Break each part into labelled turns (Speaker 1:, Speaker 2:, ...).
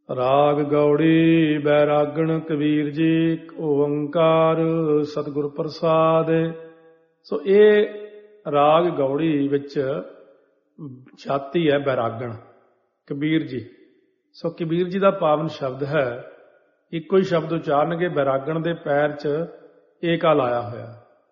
Speaker 1: ਰਾਗ ਗੌੜੀ ਬੈਰਾਗਣ ਕਬੀਰ ਜੀ ਓੰਕਾਰ ਸਤਿਗੁਰ ਪ੍ਰਸਾਦ। ਸੋ ਇਹ ਰਾਗ ਗੌੜੀ ਵਿੱਚ ਛਾਤੀ ਹੈ ਬੈਰਾਗਣ ਕਬੀਰ ਜੀ। ਸੋ ਕਬੀਰ ਜੀ ਦਾ ਪਾਵਨ ਸ਼ਬਦ ਹੈ। ਇੱਕੋ ਹੀ ਸ਼ਬਦ ਉਚਾਰਨਗੇ। ਬੈਰਾਗਣ ਦੇ ਪੈਰ 'ਚ ਏਕਾ ਲਾਇਆ ਹੋਇਆ।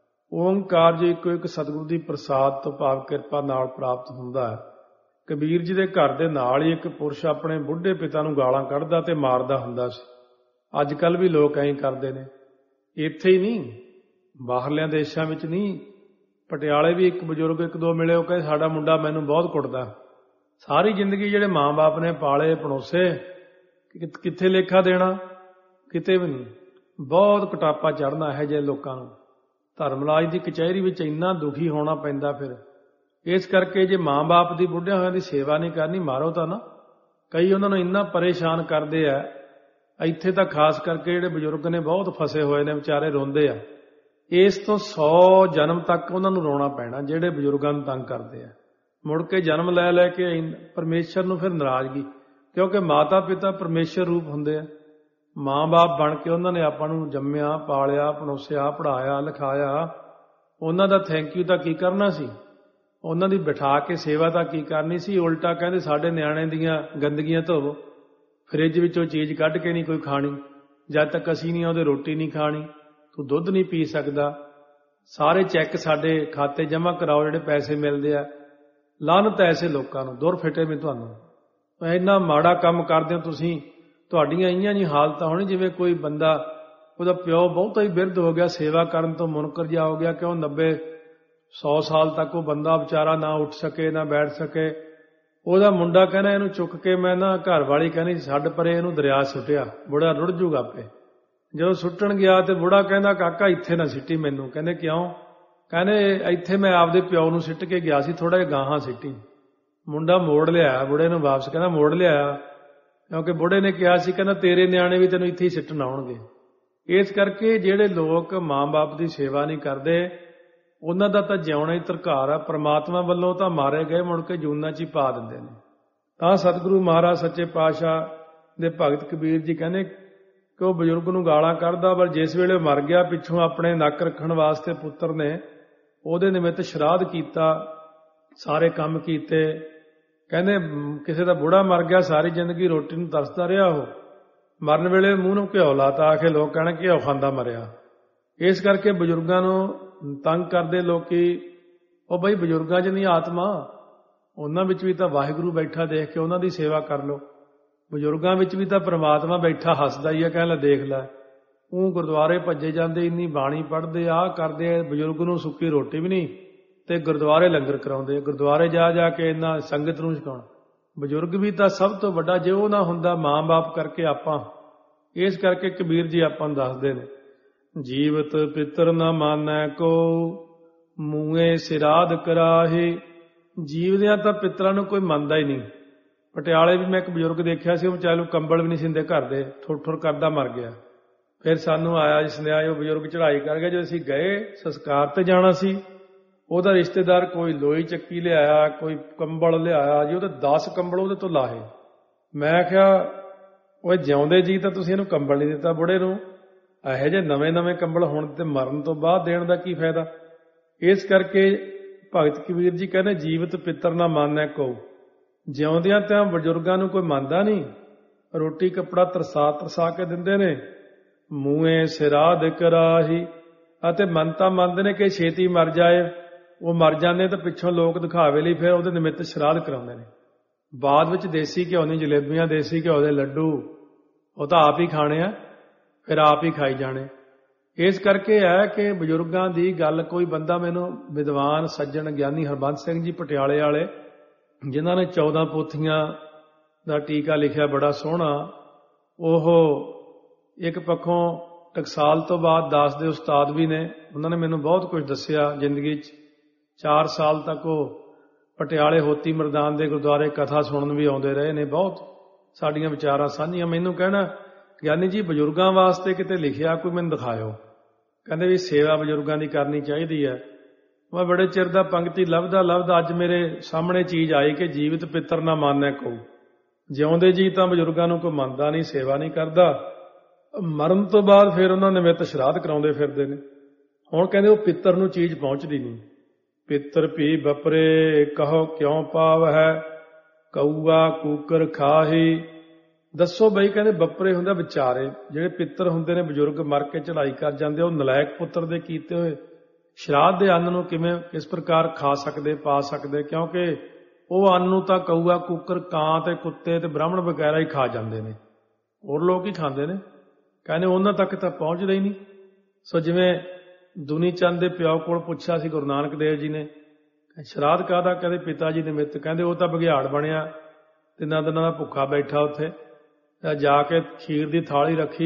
Speaker 1: ਓੰਕਾਰ ਜੀ ਇੱਕੋ ਇੱਕ ਸਤਿਗੁਰੂ ਦੀ ਪ੍ਰਸਾਦ ਤੋਂ ਭਾਵ ਕਿਰਪਾ ਨਾਲ ਪ੍ਰਾਪਤ ਹੁੰਦਾ ਹੈ। ਕਬੀਰ ਜੀ ਦੇ ਘਰ ਦੇ ਨਾਲ ਹੀ ਇੱਕ ਪੁਰਸ਼ ਆਪਣੇ ਬੁੱਢੇ ਪਿਤਾ ਨੂੰ ਗਾਲਾਂ ਕੱਢਦਾ ਤੇ ਮਾਰਦਾ ਹੁੰਦਾ ਸੀ। ਅੱਜ ਕੱਲ੍ਹ ਵੀ ਲੋਕ ਐਂ ਕਰਦੇ ਨੇ। ਇੱਥੇ ਹੀ ਨਹੀਂ, ਬਾਹਰਲਿਆਂ ਦੇਸ਼ਾਂ ਵਿੱਚ ਨਹੀਂ। ਪਟਿਆਲੇ ਵੀ ਇੱਕ ਬਜ਼ੁਰਗ ਇੱਕ ਦੋ ਮਿਲੇ, ਉਹ ਕਹਿੰਦੇ ਸਾਡਾ ਮੁੰਡਾ ਮੈਨੂੰ ਬਹੁਤ ਕੁੱਟਦਾ। ਸਾਰੀ ਜ਼ਿੰਦਗੀ ਜਿਹੜੇ ਮਾਂ-ਬਾਪ ਨੇ ਪਾਲੇ ਪਣੋਸੇ, ਕਿੱਥੇ ਲੇਖਾ ਦੇਣਾ? ਕਿਤੇ ਵੀ ਨਹੀਂ। ਬਹੁਤ ਕਟਾਪਾ ਚੜ੍ਹਨਾ ਇਹੋ ਜਿਹੇ ਲੋਕਾਂ ਨੂੰ। ਧਰਮਰਾਜ ਦੀ ਕਚਹਿਰੀ ਵਿੱਚ ਇੰਨਾ ਦੁਖੀ ਹੋਣਾ ਪੈਂਦਾ। ਫਿਰ ਇਸ ਕਰਕੇ ਜੇ ਮਾਂ-ਬਾਪ ਦੀ ਬੁੱਢਿਆਂ ਹੋਇਆਂ ਦੀ ਸੇਵਾ ਨਹੀਂ ਕਰਨੀ, ਮਾਰੋ ਤਾਂ ਨਾ। ਕਈ ਉਹਨਾਂ ਨੂੰ ਇੰਨਾ ਪਰੇਸ਼ਾਨ ਕਰਦੇ ਆ। ਇੱਥੇ ਤਾਂ ਖਾਸ ਕਰਕੇ ਜਿਹੜੇ ਬਜ਼ੁਰਗ ਨੇ ਬਹੁਤ ਫਸੇ ਹੋਏ ਨੇ, ਵਿਚਾਰੇ ਰੋਂਦੇ ਆ। ਇਸ ਤੋਂ 100 ਜਨਮ ਤੱਕ ਉਹਨਾਂ ਨੂੰ ਰੋਣਾ ਪੈਣਾ ਜਿਹੜੇ ਬਜ਼ੁਰਗਾਂ ਨੂੰ ਤੰਗ ਕਰਦੇ ਆ। ਮੁੜ ਕੇ ਜਨਮ ਲੈ ਲੈ ਕੇ ਪਰਮੇਸ਼ਰ ਨੂੰ ਫਿਰ ਨਾਰਾਜ਼ਗੀ, ਕਿਉਂਕਿ ਮਾਤਾ ਪਿਤਾ ਪਰਮੇਸ਼ਰ ਰੂਪ ਹੁੰਦੇ ਆ। ਮਾਂ-ਬਾਪ ਬਣ ਕੇ ਉਹਨਾਂ ਨੇ ਆਪਾਂ ਨੂੰ ਜੰਮਿਆ, ਪਾਲਿਆ, ਪਣੋਸਿਆ, ਪੜ੍ਹਾਇਆ, ਲਿਖਾਇਆ। ਉਹਨਾਂ ਦਾ ਥੈਂਕ ਯੂ ਤਾਂ ਕੀ ਕਰਨਾ ਸੀ? ਉਹਨਾਂ ਦੀ ਬਿਠਾ ਕੇ ਸੇਵਾ ਤਾਂ ਕੀ ਕਰਨੀ ਸੀ? ਉਲਟਾ ਕਹਿੰਦੇ ਸਾਡੇ ਨਿਆਣੇ ਦੀਆਂ ਗੰਦਗੀਆਂ ਧੋਵੋ, ਫਰਿੱਜ ਵਿੱਚੋਂ ਚੀਜ਼ ਕੱਢ ਕੇ ਨਹੀਂ ਕੋਈ ਖਾਣੀ, ਜਦ ਤੱਕ ਅਸੀਂ ਨਹੀਂ ਆਉਂਦੇ ਰੋਟੀ ਨਹੀਂ ਖਾਣੀ, ਤੂੰ ਦੁੱਧ ਨਹੀਂ ਪੀ ਸਕਦਾ, ਸਾਰੇ ਚੈੱਕ ਸਾਡੇ ਖਾਤੇ ਜਮ੍ਹਾਂ ਕਰਾਓ ਜਿਹੜੇ ਪੈਸੇ ਮਿਲਦੇ ਆ। ਲਾਹਨਤ ਐਸੇ ਲੋਕਾਂ ਨੂੰ, ਦੁਰ ਫਿੱਟੇ ਵੀ ਤੁਹਾਨੂੰ। ਇੰਨਾ ਮਾੜਾ ਕੰਮ ਕਰਦੇ ਹੋ ਤੁਸੀਂ। ਤੁਹਾਡੀਆਂ ਇਹੀਆਂ ਜੀ ਹਾਲਤਾਂ ਹੋਣੀ ਜਿਵੇਂ ਕੋਈ ਬੰਦਾ, ਉਹਦਾ ਪਿਓ ਬਹੁਤਾ ਹੀ ਬਿਰਧ ਹੋ ਗਿਆ, ਸੇਵਾ ਕਰਨ ਤੋਂ ਮੁਨਕਰ ਜਿਹਾ ਹੋ ਗਿਆ। ਕਿਉਂ 90-100 ਸਾਲ ਤੱਕ ਉਹ ਬੰਦਾ ਵਿਚਾਰਾ ਨਾ ਉੱਠ ਸਕੇ ਨਾ ਬੈਠ ਸਕੇ। ਉਹਦਾ ਮੁੰਡਾ ਕਹਿੰਦਾ ਇਹਨੂੰ ਚੁੱਕ ਕੇ ਮੈਂ ਨਾ, ਘਰ ਵਾਲੀ ਕਹਿੰਦੀ ਛੱਡ ਪਰੇ ਇਹਨੂੰ ਦਰਿਆ ਸੁੱਟਿਆ, ਬੁੜਾ ਰੁੜ ਜੂਗਾ ਆਪੇ। ਜਦੋਂ ਸੁੱਟਣ ਗਿਆ ਤੇ ਬੁੜਾ ਕਹਿੰਦਾ ਕਾਕਾ ਇੱਥੇ ਨਾ ਸਿੱਟੀ ਮੈਨੂੰ। ਕਹਿੰਦੇ ਕਿਉਂ? ਕਹਿੰਦੇ ਇੱਥੇ ਮੈਂ ਆਪਦੇ ਪਿਓ ਨੂੰ ਸਿੱਟ ਕੇ ਗਿਆ ਸੀ, ਥੋੜਾ ਜਿਹਾ ਗਾਹਾਂ ਸਿੱਟੀ। ਮੁੰਡਾ ਮੋੜ ਲਿਆ ਬੁੜੇ ਨੂੰ ਵਾਪਸ। ਕਹਿੰਦਾ ਮੋੜ ਲਿਆ ਕਿਉਂਕਿ ਬੁੜੇ ਨੇ ਕਿਹਾ ਸੀ, ਕਹਿੰਦਾ ਤੇਰੇ ਨਿਆਣੇ ਵੀ ਤੈਨੂੰ ਇੱਥੇ ਹੀ ਸਿੱਟਣ ਆਉਣਗੇ। ਇਸ ਕਰਕੇ ਜਿਹੜੇ ਲੋਕ ਮਾਂ-ਬਾਪ ਦੀ ਸੇਵਾ ਨਹੀਂ ਕਰਦੇ, ਉਹਨਾਂ ਦਾ ਤਾਂ ਜਿਉਣਾ ਹੀ ਧਰਕਾਰ ਆ। ਪ੍ਰਮਾਤਮਾ ਵੱਲੋਂ ਤਾਂ ਮਾਰੇ ਗਏ, ਮੁੜ ਕੇ ਜੂਨਾਂ 'ਚ ਹੀ ਪਾ ਦਿੰਦੇ ਨੇ। ਤਾਂ ਸਤਿਗੁਰੂ ਮਹਾਰਾਜ ਸੱਚੇ ਪਾਤਸ਼ਾਹ ਦੇ ਭਗਤ ਕਬੀਰ ਜੀ ਕਹਿੰਦੇ ਕਿ ਉਹ ਬਜ਼ੁਰਗ ਨੂੰ ਗਾਲਾਂ ਕੱਢਦਾ, ਪਰ ਜਿਸ ਵੇਲੇ ਮਰ ਗਿਆ ਪਿੱਛੋਂ ਆਪਣੇ ਨੱਕ ਰੱਖਣ ਵਾਸਤੇ ਪੁੱਤਰ ਨੇ ਉਹਦੇ ਨਿਮਿਤ ਸ਼ਰਾਧ ਕੀਤਾ, ਸਾਰੇ ਕੰਮ ਕੀਤੇ। ਕਹਿੰਦੇ ਕਿਸੇ ਦਾ ਬੁੜਾ ਮਰ ਗਿਆ, ਸਾਰੀ ਜ਼ਿੰਦਗੀ ਰੋਟੀ ਨੂੰ ਤਰਸਦਾ ਰਿਹਾ। ਉਹ ਮਰਨ ਵੇਲੇ ਮੂੰਹ ਨੂੰ ਘਿਓ ਲਾਤਾ, ਆ ਕੇ ਲੋਕ ਕਹਿਣਾ ਘਿਓ ਖਾਂਦਾ ਮਰਿਆ। ਇਸ ਕਰਕੇ ਬਜ਼ੁਰਗਾਂ ਨੂੰ ਤੰਗ ਕਰਦੇ ਲੋਕੀ। ਉਹ ਬਈ ਬਜ਼ੁਰਗਾਂ 'ਚ ਨਹੀਂ ਆਤਮਾ, ਉਹਨਾਂ ਵਿੱਚ ਵੀ ਤਾਂ ਵਾਹਿਗੁਰੂ ਬੈਠਾ, ਦੇਖ ਕੇ ਉਹਨਾਂ ਦੀ ਸੇਵਾ ਕਰ ਲਓ। ਬਜ਼ੁਰਗਾਂ ਵਿੱਚ ਵੀ ਤਾਂ ਪ੍ਰਮਾਤਮਾ ਬੈਠਾ ਹੱਸਦਾ ਹੀ ਆ, ਕਹਿ ਲੈ ਦੇਖ ਲੈ। ਉਹ ਗੁਰਦੁਆਰੇ ਭੱਜੇ ਜਾਂਦੇ, ਇੰਨੀ ਬਾਣੀ ਪੜ੍ਹਦੇ, ਆਹ ਕਰਦੇ, ਬਜ਼ੁਰਗ ਨੂੰ ਸੁੱਕੀ ਰੋਟੀ ਵੀ ਨਹੀਂ ਤੇ ਗੁਰਦੁਆਰੇ ਲੰਗਰ ਕਰਾਉਂਦੇ। ਗੁਰਦੁਆਰੇ ਜਾ ਜਾ ਕੇ ਇੰਨਾ ਸੰਗਤ ਨੂੰ ਛਕਾਉਣਾ। ਬਜ਼ੁਰਗ ਵੀ ਤਾਂ ਸਭ ਤੋਂ ਵੱਡਾ, ਜੇ ਉਹ ਨਾ ਹੁੰਦਾ ਮਾਂ-ਬਾਪ ਕਰਕੇ ਆਪਾਂ। ਇਸ ਕਰਕੇ ਕਬੀਰ ਜੀ ਆਪਾਂ ਨੂੰ ਦੱਸਦੇ ਨੇ, ਜੀਵਤ ਪਿੱਤਰ ਨਾ ਮਾਨੈ ਕੋ ਮੂੰਹੇ ਸਿਰਾਧ ਕਰਾਹੇ। ਜੀਵਦਿਆਂ ਤਾਂ ਪਿੱਤਰਾਂ ਨੂੰ ਕੋਈ ਮੰਨਦਾ ਹੀ ਨਹੀਂ। ਪਟਿਆਲੇ ਵੀ ਮੈਂ ਇੱਕ ਬਜ਼ੁਰਗ ਦੇਖਿਆ ਸੀ, ਉਹ ਵਿਚਾਰੇ ਨੂੰ ਕੰਬਲ ਵੀ ਨਹੀਂ ਸਿੰਦੇ ਘਰ ਦੇ, ਠੁਰ-ਠੁਰ ਕਰਦਾ ਮਰ ਗਿਆ। ਫਿਰ ਸਾਨੂੰ ਆਇਆ ਜੀ ਸੁਨੇਹਾ, ਉਹ ਬਜ਼ੁਰਗ ਚੜ੍ਹਾਈ ਕਰ ਗਿਆ। ਜਦੋਂ ਅਸੀਂ ਗਏ ਸੰਸਕਾਰ ਤੇ ਜਾਣਾ ਸੀ, ਉਹਦਾ ਰਿਸ਼ਤੇਦਾਰ ਕੋਈ ਲੋਈ ਚੱਕੀ ਲਿਆਇਆ, ਕੋਈ ਕੰਬਲ ਲਿਆਇਆ ਜੀ। ਉਹਦੇ 10 ਕੰਬਲ ਉਹਦੇ ਤੋਂ ਲਾਹੇ। ਮੈਂ ਕਿਹਾ ਉਹ ਜਿਉਂਦੇ ਜੀ ਤਾਂ ਤੁਸੀਂ ਇਹਨੂੰ ਕੰਬਲ ਨਹੀਂ ਦਿੱਤਾ ਬੁੜੇ ਨੂੰ, ਇਹੋ ਜਿਹੇ ਨਵੇਂ-ਨਵੇਂ ਕੰਬਲ ਹੁਣ ਤੇ ਮਰਨ ਤੋਂ ਬਾਅਦ ਦੇਣ ਦਾ ਕੀ ਫਾਇਦਾ? ਇਸ ਕਰਕੇ ਭਗਤ ਕਬੀਰ ਜੀ ਕਹਿੰਦੇ ਜੀਵਤ ਪਿੱਤਰ ਨਾ ਮਾਨੈ ਕੋ। ਜਿਉਂਦਿਆਂ ਤਾਂ ਬਜ਼ੁਰਗਾਂ ਨੂੰ ਕੋਈ ਮੰਨਦਾ ਨਹੀਂ, ਰੋਟੀ ਕੱਪੜਾ ਤਰਸਾ ਕੇ ਦਿੰਦੇ ਨੇ। ਮੂੰਹੇ ਸਿਰਾਧ ਕਰਾਹੀ, ਅਤੇ ਮੰਨਤਾ ਮੰਨਦੇ ਨੇ ਕਿ ਛੇਤੀ ਮਰ ਜਾਏ। ਉਹ ਮਰ ਜਾਂਦੇ ਤਾਂ ਪਿੱਛੋਂ ਲੋਕ ਦਿਖਾਵੇ ਲਈ ਫਿਰ ਉਹਦੇ ਨਿਮਿਤ ਸ਼ਰਾਧ ਕਰਾਉਂਦੇ ਨੇ। ਬਾਅਦ ਵਿੱਚ ਦੇਸੀ ਘਿਓ ਦੀਆਂ ਜਲੇਬੀਆਂ, ਦੇਸੀ ਘਿਓ ਦੇ ਲੱਡੂ, ਉਹ ਤਾਂ ਆਪ ਹੀ ਖਾਣੇ ਆ, ਫਿਰ ਆਪ ਹੀ ਖਾਈ ਜਾਣੇ। ਇਸ ਕਰਕੇ ਹੈ ਕਿ ਬਜ਼ੁਰਗਾਂ ਦੀ ਗੱਲ, ਕੋਈ ਬੰਦਾ ਮੈਨੂੰ ਵਿਦਵਾਨ ਸੱਜਣ ਗਿਆਨੀ ਹਰਬੰਸ ਸਿੰਘ ਜੀ ਪਟਿਆਲੇ ਵਾਲੇ, ਜਿਨ੍ਹਾਂ ਨੇ 14 ਪੋਥੀਆਂ ਦਾ ਟੀਕਾ ਲਿਖਿਆ ਬੜਾ ਸੋਹਣਾ, ਉਹ ਇੱਕ ਪੱਖੋਂ ਟਕਸਾਲ ਤੋਂ ਬਾਅਦ ਦਾਸ ਦੇ ਉਸਤਾਦ ਵੀ ਨੇ। ਉਹਨਾਂ ਨੇ ਮੈਨੂੰ ਬਹੁਤ ਕੁਝ ਦੱਸਿਆ ਜ਼ਿੰਦਗੀ 'ਚ। 4 ਸਾਲ ਤੱਕ ਉਹ ਪਟਿਆਲੇ ਹੋਤੀ ਮਰਦਾਨ ਦੇ ਗੁਰਦੁਆਰੇ ਕਥਾ ਸੁਣਨ ਵੀ ਆਉਂਦੇ ਰਹੇ ਨੇ। ਬਹੁਤ ਸਾਡੀਆਂ ਵਿਚਾਰਾਂ ਸਾਂਝੀਆਂ। ਮੈਨੂੰ ਕਹਿਣਾ ਗਿਆਨੀ ਜੀ ਬਜ਼ੁਰਗਾਂ ਵਾਸਤੇ ਕਿਤੇ ਲਿਖਿਆ ਕੋਈ ਮੈਨੂੰ ਦਿਖਾਇਓ। ਕਹਿੰਦੇ ਵੀ ਸੇਵਾ ਬਜ਼ੁਰਗਾਂ ਦੀ ਕਰਨੀ ਚਾਹੀਦੀ ਹੈ। ਮੈਂ ਬੜੇ ਚਿਰ ਦਾ ਪੰਕਤੀ ਲੱਭਦਾ ਅੱਜ ਮੇਰੇ ਸਾਹਮਣੇ ਚੀਜ਼ ਆਈ ਕਿ ਜੀਵਤ ਪਿੱਤਰ ਨਾ ਮਾਨੈ ਕੋ। ਜਿਉਂਦੇ ਜੀ ਤਾਂ ਬਜ਼ੁਰਗਾਂ ਨੂੰ ਕੋਈ ਮੰਨਦਾ ਨਹੀਂ, ਸੇਵਾ ਨਹੀਂ ਕਰਦਾ, ਮਰਨ ਤੋਂ ਬਾਅਦ ਫਿਰ ਉਹਨਾਂ ਨਿਮਿਤ ਸ਼ਰਾਧ ਕਰਾਉਂਦੇ ਫਿਰਦੇ ਨੇ। ਹੁਣ ਕਹਿੰਦੇ ਉਹ ਪਿੱਤਰ ਨੂੰ ਚੀਜ਼ ਪਹੁੰਚਦੀ ਨਹੀਂ। ਪਿੱਤਰ ਭੀ ਬਪਰੇ ਕਹੋ ਕਿਉਂ ਪਾਵ ਹੈ, ਕਊਆ ਕੂਕਰ ਖਾਹੀ। ਦੱਸੋ ਬਈ, ਕਹਿੰਦੇ ਬਪਰੇ ਹੁੰਦੇ ਵਿਚਾਰੇ, ਜਿਹੜੇ ਪਿੱਤਰ ਹੁੰਦੇ ਨੇ ਬਜ਼ੁਰਗ ਮਰ ਕੇ ਚੜ੍ਹਾਈ ਕਰ ਜਾਂਦੇ, ਉਹ ਨਲਾਇਕ ਪੁੱਤਰ ਦੇ ਕੀਤੇ ਹੋਏ ਸ਼ਰਾਧ ਦੇ ਅੰਨ ਨੂੰ ਕਿਵੇਂ ਇਸ ਪ੍ਰਕਾਰ ਖਾ ਸਕਦੇ, ਪਾ ਸਕਦੇ? ਕਿਉਂਕਿ ਉਹ ਅੰਨ ਨੂੰ ਤਾਂ ਕਊਆ ਕੂਕਰ, ਕਾਂ ਤੇ ਕੁੱਤੇ ਤੇ ਬ੍ਰਾਹਮਣ ਵਗੈਰਾ ਹੀ ਖਾ ਜਾਂਦੇ ਨੇ, ਹੋਰ ਲੋਕ ਹੀ ਖਾਂਦੇ ਨੇ। ਕਹਿੰਦੇ ਉਹਨਾਂ ਤੱਕ ਤਾਂ ਪਹੁੰਚਦਾ ਹੀ ਨਹੀਂ। ਸੋ ਜਿਵੇਂ ਦੁਨੀ ਚੰਦ ਦੇ ਪਿਓ ਕੋਲ ਪੁੱਛਿਆ ਸੀ ਗੁਰੂ ਨਾਨਕ ਦੇਵ ਜੀ ਨੇ, ਸ਼ਰਾਧ ਕਾਹਦਾ? ਕਹਿੰਦੇ ਪਿਤਾ ਜੀ ਨਿਮਿਤ। ਕਹਿੰਦੇ ਉਹ ਤਾਂ ਬਘਿਆੜ ਬਣਿਆ, 3 ਦਿਨਾਂ ਦਾ ਭੁੱਖਾ ਬੈਠਾ ਉੱਥੇ, ਜਾ ਕੇ ਖੀਰ ਦੀ ਥਾਲੀ ਰੱਖੀ,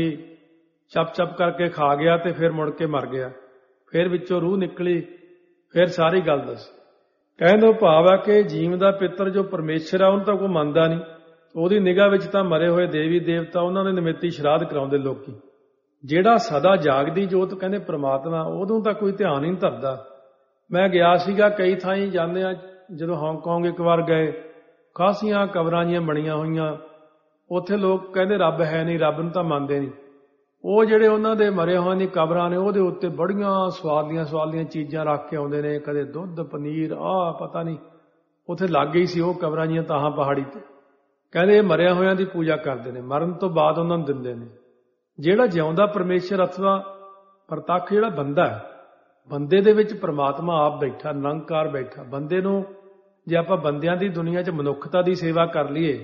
Speaker 1: ਚੱਪ ਚੱਪ ਕਰਕੇ ਖਾ ਗਿਆ ਤੇ ਫਿਰ ਮੁੜ ਕੇ ਮਰ ਗਿਆ। ਫਿਰ ਵਿੱਚੋਂ ਰੂਹ ਨਿਕਲੀ, ਫਿਰ ਸਾਰੀ ਗੱਲ ਦੱਸ। ਕਹਿੰਦੇ ਭਾਵ ਹੈ ਕਿ ਜੀਵ ਦਾ ਪਿੱਤਰ ਜੋ ਪਰਮੇਸ਼ਰ ਆ ਉਹਨੂੰ ਤਾਂ ਕੋਈ ਮੰਨਦਾ ਨਹੀਂ, ਉਹਦੀ ਨਿਗਾਹ ਵਿੱਚ ਤਾਂ ਮਰੇ ਹੋਏ ਦੇਵੀ ਦੇਵਤਾ ਉਹਨਾਂ ਦੇ ਨਿਮਿਤੀ ਸ਼ਰਾਧ ਕਰਾਉਂਦੇ ਲੋਕੀ। ਜਿਹੜਾ ਸਦਾ ਜਾਗਦੀ ਜੋਤ ਕਹਿੰਦੇ ਪ੍ਰਮਾਤਮਾ, ਉਦੋਂ ਤਾਂ ਕੋਈ ਧਿਆਨ ਹੀ ਨਹੀਂ ਧਰਦਾ। ਮੈਂ ਗਿਆ ਸੀਗਾ ਕਈ ਥਾਈਂ ਜਾਂਦੇ ਆ, ਜਦੋਂ ਹਾਂਗਕਾਂਗ ਇੱਕ ਵਾਰ ਗਏ, ਖਾਸੀਆਂ ਕਬਰਾਂ ਜੀਆਂ ਬਣੀਆਂ ਹੋਈਆਂ, ਉੱਥੇ ਲੋਕ ਕਹਿੰਦੇ ਰੱਬ ਹੈ ਨਹੀਂ, ਰੱਬ ਨੂੰ ਤਾਂ ਮੰਨਦੇ ਨਹੀਂ। ਉਹ ਜਿਹੜੇ ਉਹਨਾਂ ਦੇ ਮਰੇ ਹੋਏ ਦੀ ਕਬਰਾਂ ਨੇ, ਉਹਦੇ ਉੱਤੇ ਬੜੀਆਂ ਸਵਾਦੀਆਂ ਚੀਜ਼ਾਂ ਰੱਖ ਕੇ ਆਉਂਦੇ ਨੇ, ਕਦੇ ਦੁੱਧ ਪਨੀਰ, ਪਤਾ ਨਹੀਂ ਉੱਥੇ ਲੱਗ ਗਈ ਸੀ ਉਹ ਕਬਰਾਂ ਜੀਆਂ ਤਾਹਾਂ ਪਹਾੜੀ ਤੇ। ਕਹਿੰਦੇ ਇਹ ਮਰਿਆ ਹੋਇਆਂ ਦੀ ਪੂਜਾ ਕਰਦੇ ਨੇ, ਮਰਨ ਤੋਂ ਬਾਅਦ ਉਹਨਾਂ ਨੂੰ ਦਿੰਦੇ ਨੇ। ਜਿਹੜਾ ਜਿਉਂਦਾ ਪਰਮੇਸ਼ਰ ਅਥਵਾ ਪ੍ਰਤੱਖ ਜਿਹੜਾ ਬੰਦਾ ਹੈ, ਬੰਦੇ ਦੇ ਵਿੱਚ ਪ੍ਰਮਾਤਮਾ ਆਪ ਬੈਠਾ, ਨਿਰੰਕਾਰ ਬੈਠਾ। ਬੰਦੇ ਨੂੰ ਜੇ ਆਪਾਂ ਬੰਦਿਆਂ ਦੀ ਦੁਨੀਆ 'ਚ ਮਨੁੱਖਤਾ ਦੀ ਸੇਵਾ ਕਰ ਲਈਏ,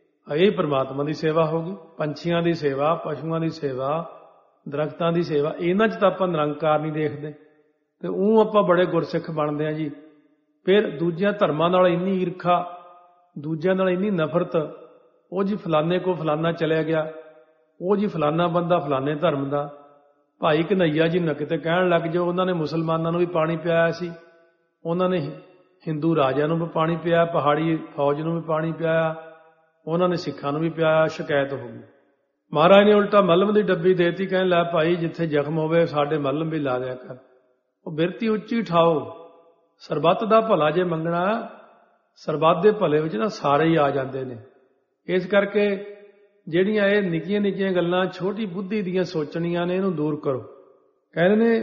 Speaker 1: ਇਹ ਪ੍ਰਮਾਤਮਾ ਦੀ ਸੇਵਾ ਹੋਗੀ। ਪੰਛੀਆਂ ਦੀ ਸੇਵਾ, ਪਸ਼ੂਆਂ ਦੀ ਸੇਵਾ, ਦਰਖਤਾਂ ਦੀ ਸੇਵਾ, ਇਹਨਾਂ 'ਚ ਤਾਂ ਆਪਾਂ ਨਿਰੰਕਾਰ ਨਹੀਂ ਦੇਖਦੇ, ਤੇ ਉਹ ਆਪਾਂ ਬੜੇ ਗੁਰਸਿੱਖ ਬਣਦੇ ਆ ਜੀ। ਫਿਰ ਦੂਜਿਆਂ ਧਰਮਾਂ ਨਾਲ ਇੰਨੀ ਈਰਖਾ, ਦੂਜਿਆਂ ਨਾਲ ਇੰਨੀ ਨਫ਼ਰਤ, ਉਹ ਜੀ ਫਲਾਨੇ ਕੋ ਫਲਾਨਾ ਚਲਿਆ ਗਿਆ, ਉਹ ਜੀ ਫਲਾਨਾ ਬੰਦਾ ਫਲਾਨੇ ਧਰਮ ਦਾ। ਭਾਈ ਕਨ੍ਹਈਆ ਜੀ ਨੂੰ ਕਿਤੇ ਕਹਿਣ ਲੱਗ ਜਾਓ, ਉਹਨਾਂ ਨੇ ਮੁਸਲਮਾਨਾਂ ਨੂੰ ਵੀ ਪਾਣੀ ਪਿਆਇਆ ਸੀ, ਉਹਨਾਂ ਨੇ ਹਿੰਦੂ ਰਾਜਿਆਂ ਨੂੰ ਵੀ ਪਾਣੀ ਪਿਆਇਆ, ਪਹਾੜੀ ਫੌਜ ਨੂੰ ਵੀ ਪਾਣੀ ਪਿਆਇਆ, ਉਹਨਾਂ ਨੇ ਸਿੱਖਾਂ ਨੂੰ ਵੀ ਪਿਆਇਆ। ਸ਼ਿਕਾਇਤ ਹੋ ਗਈ। ਮਹਾਰਾਜ ਨੇ ਉਲਟਾ ਮੱਲਮ ਦੀ ਡੱਬੀ ਦੇਤੀ, ਕਹਿਣ ਲੈ ਭਾਈ ਜਿੱਥੇ ਜ਼ਖਮ ਹੋਵੇ ਸਾਡੇ ਮੱਲਮ ਵੀ ਲਾ ਦਿਆ ਕਰ। ਉਹ ਬਿਰਤੀ ਉੱਚੀ ਠਾਓ, ਸਰਬੱਤ ਦਾ ਭਲਾ ਜੇ ਮੰਗਣਾ, ਸਰਬੱਤ ਦੇ ਭਲੇ ਵਿੱਚ ਨਾ ਸਾਰੇ ਹੀ ਆ ਜਾਂਦੇ ਨੇ। ਇਸ ਕਰਕੇ ਜਿਹੜੀਆਂ ਇਹ ਨਿੱਕੀਆਂ ਨਿੱਕੀਆਂ ਗੱਲਾਂ ਛੋਟੀ ਬੁੱਧੀ ਦੀਆਂ ਸੋਚਣੀਆਂ ਨੇ, ਇਹਨੂੰ ਦੂਰ ਕਰੋ। ਕਹਿੰਦੇ ਨੇ